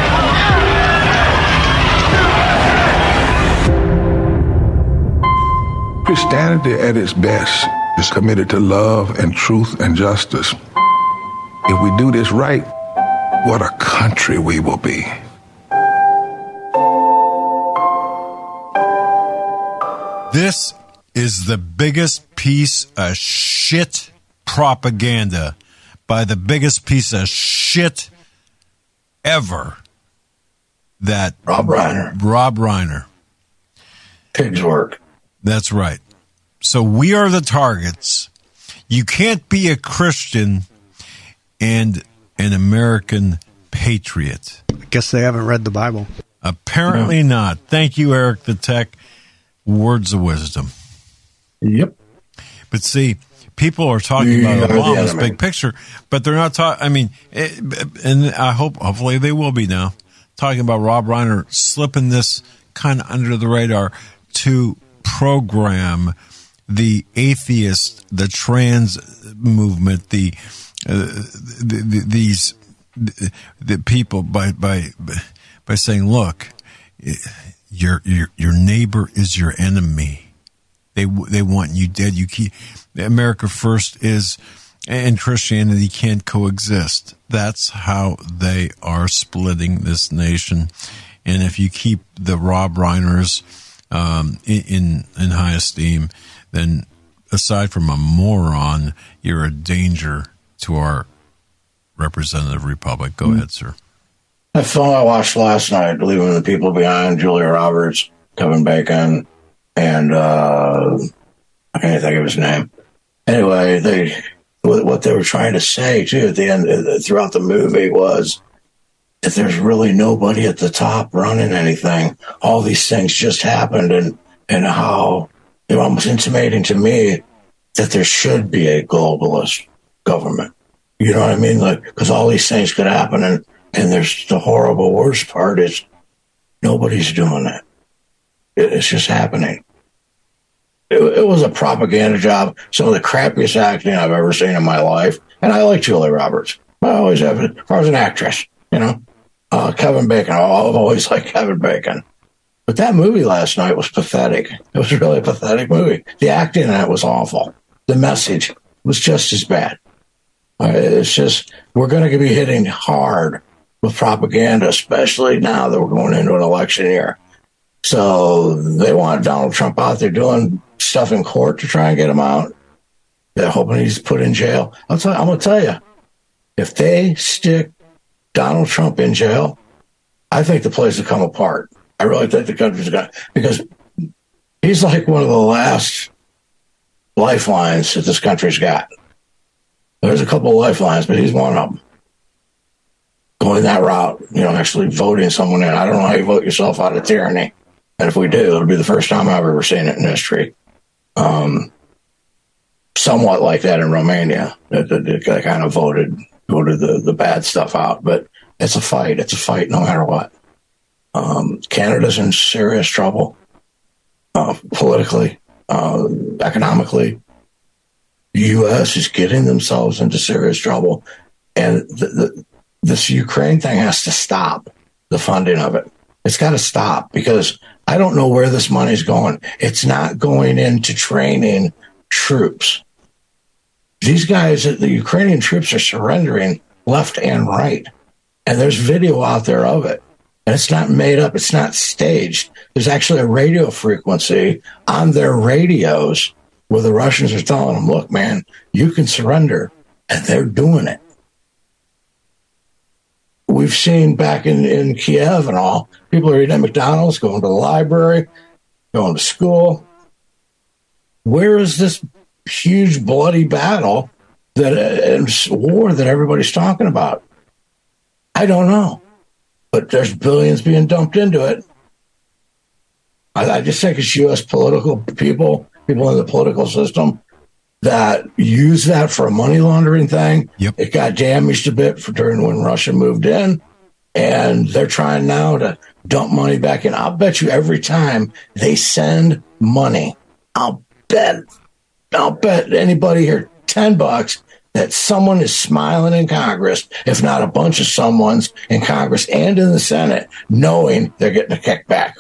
Christianity at its best is committed to love and truth and justice. If we do this right, what a country we will be. This is the biggest piece of shit propaganda by the biggest piece of shit ever. That Rob Reiner. Rob Reiner. Pig's work. That's right. So we are the targets. You can't be a Christian and an American patriot. I guess they haven't read the Bible. Apparently no. not. Thank you, Eric the Tech. Words of wisdom. Yep. But see, people are talking yeah, about Obama's big picture, but they're not talking. I mean, it, and I hope, hopefully, they will be now talking about Rob Reiner slipping this kind of under the radar to program the atheist, the trans movement, the, uh, the, the these the, the people by by by saying, look. Your your your neighbor is your enemy. They they want you dead. You keep America first is, and Christianity can't coexist. That's how they are splitting this nation. And if you keep the Rob Reiners um, in, in in high esteem, then aside from a moron, you're a danger to our representative republic. Go mm-hmm. ahead, sir. That film I watched last night, Leaving the People Behind, Julia Roberts, Kevin Bacon, and uh, I can't think of his name. Anyway, they what they were trying to say, too, at the end, throughout the movie was that there's really nobody at the top running anything. All these things just happened, and, and how they're almost intimating to me that there should be a globalist government. You know what I mean? Like, because all these things could happen, and And there's the horrible worst part is nobody's doing that. It's just happening. It, it was a propaganda job. Some of the crappiest acting I've ever seen in my life. And I like Julia Roberts. I always have. I was an actress, you know. Uh, Kevin Bacon. I've always liked Kevin Bacon. But that movie last night was pathetic. It was really a pathetic movie. The acting in that was awful. The message was just as bad. Uh, it's just, we're going to be hitting hard with propaganda, especially now that we're going into an election year. So they want Donald Trump out there doing stuff in court to try and get him out. They're hoping he's put in jail. I'll tell, I'm going to tell you, if they stick Donald Trump in jail, I think the place will come apart. I really think the country's going to, because he's like one of the last lifelines that this country's got. There's a couple of lifelines, but he's one of them. Going that route, you know, actually voting someone in. I don't know how you vote yourself out of tyranny. And if we do, it'll be the first time I've ever seen it in history. Um, somewhat like that in Romania. They, they, they kind of voted voted the, the bad stuff out. But it's a fight. It's a fight no matter what. Um, Canada's in serious trouble uh, politically, uh, economically. The U S is getting themselves into serious trouble. And the, the, this Ukraine thing has to stop, the funding of it. It's got to stop because I don't know where this money's going. It's not going into training troops. These guys, the Ukrainian troops are surrendering left and right. And there's video out there of it. And it's not made up. It's not staged. There's actually a radio frequency on their radios where the Russians are telling them, look, man, you can surrender. And they're doing it. We've seen back in, in Kiev and all, people are eating at McDonald's, going to the library, going to school. Where is this huge bloody battle that and war that everybody's talking about? I don't know. But there's billions being dumped into it. I, I just think it's U S political people, people in the political system that use that for a money laundering thing. Yep. It got damaged a bit for during when Russia moved in. And they're trying now to dump money back in. I'll bet you every time they send money, I'll bet, I'll bet anybody here ten bucks that someone is smiling in Congress, if not a bunch of someones in Congress and in the Senate, knowing they're getting a kickback.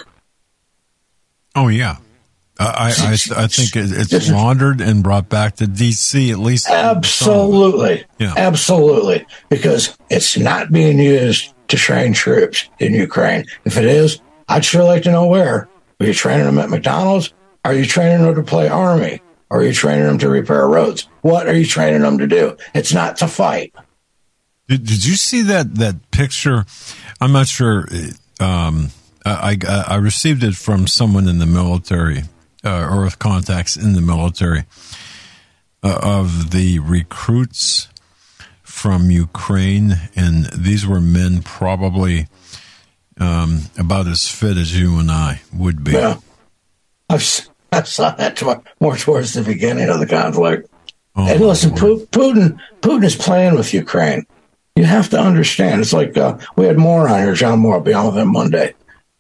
Oh, yeah. I, I, I think it's laundered and brought back to D C at least. Absolutely. Yeah. Absolutely. Because it's not being used to train troops in Ukraine. If it is, I'd sure like to know where. Are you training them at McDonald's? Are you training them to play Army? Or are you training them to repair roads? What are you training them to do? It's not to fight. Did, did you see that, that picture? I'm not sure. Um, I, I, I received it from someone in the military. Uh, or with contacts in the military, uh, of the recruits from Ukraine, and these were men probably um, about as fit as you and I would be. Yeah, I've, I saw that to, more towards the beginning of the conflict. Oh, and listen, Putin, Putin is playing with Ukraine. You have to understand. It's like uh, we had Moore on here, John Moore. I'll be on with him Monday.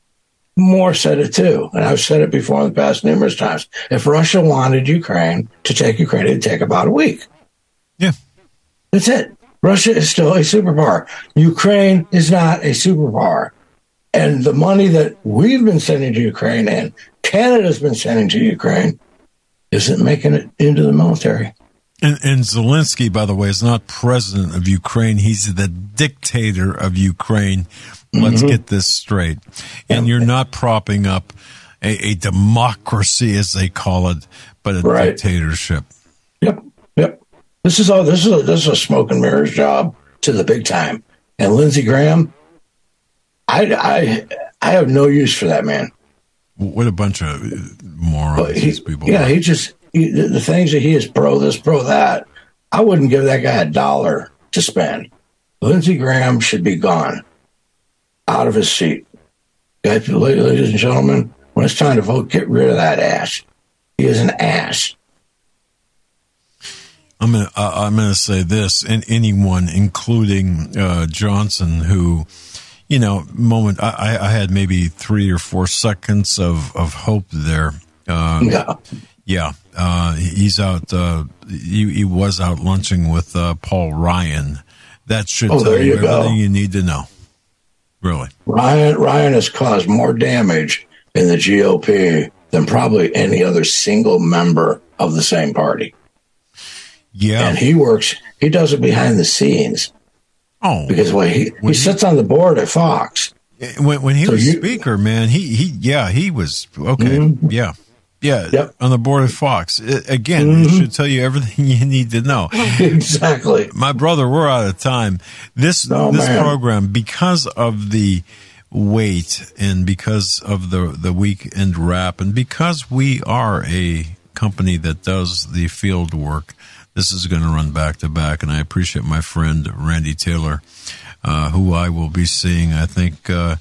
Moore said it too, and I've said it before in the past numerous times. If Russia wanted Ukraine to take Ukraine, it'd take about a week. Yeah. That's it. Russia is still a superpower. Ukraine is not a superpower. And the money that we've been sending to Ukraine and Canada's been sending to Ukraine isn't making it into the military. And, and Zelensky, by the way, is not president of Ukraine. He's the dictator of Ukraine. Let's mm-hmm. get this straight. And you're not propping up a, a democracy, as they call it, but a right. dictatorship. Yep, yep. This is all. This is a, this is a smoke and mirrors job to the big time. And Lindsey Graham, I, I, I have no use for that man. What a bunch of morons he, these people. Yeah, are. he just he, the, the things that he is pro this, pro that. I wouldn't give that guy a dollar to spend. Lindsey Graham should be gone. Out of his seat. Guys, ladies and gentlemen, when it's time to vote, get rid of that ass. He is an ass. I'm gonna uh, I'm gonna say this, and anyone, including uh, Johnson, who, you know, moment I, I had maybe three or four seconds of, of hope there. Uh, yeah, yeah. Uh, he's out. Uh, he, he was out lunching with uh, Paul Ryan. That should oh, tell you, you everything go. you need to know. Really? Ryan Ryan has caused more damage in the G O P than probably any other single member of the same party. Yeah. And he works, he does it behind the scenes. Oh. Because when he, when he sits on the board at Fox. When, when he so was you, speaker, man, he, he, yeah, he was, okay. Mm-hmm. Yeah. Yeah. Yep. On the board of Fox. It, again, mm-hmm. it should tell you everything you need to know. Exactly. My brother, we're out of time. This, oh, this man. program, because of the weight and because of the, the weekend wrap and because we are a company that does the field work, this is going to run back to back. And I appreciate my friend, Randy Taylor, uh, who I will be seeing, I think, uh,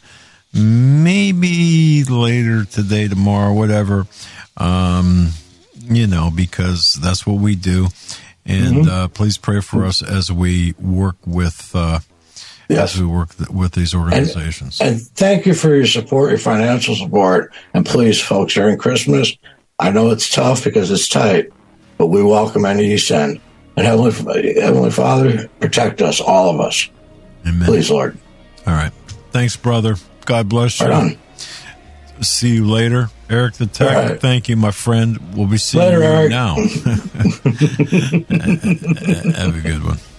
maybe later today, tomorrow, whatever. Um, you know, because that's what we do. And Mm-hmm. uh, please pray for us as we work with uh, Yes. as we work th- with these organizations. And, and thank you for your support, your financial support. And please, folks, during Christmas, I know it's tough because it's tight, but we welcome any you send. And Heavenly, Heavenly Father, protect us, all of us. Amen. Please, Lord. All right. Thanks, brother. God bless you. Right on. See you later. Eric the Tech, right. thank you, my friend. We'll be seeing Later, you Eric. now. Have a good one.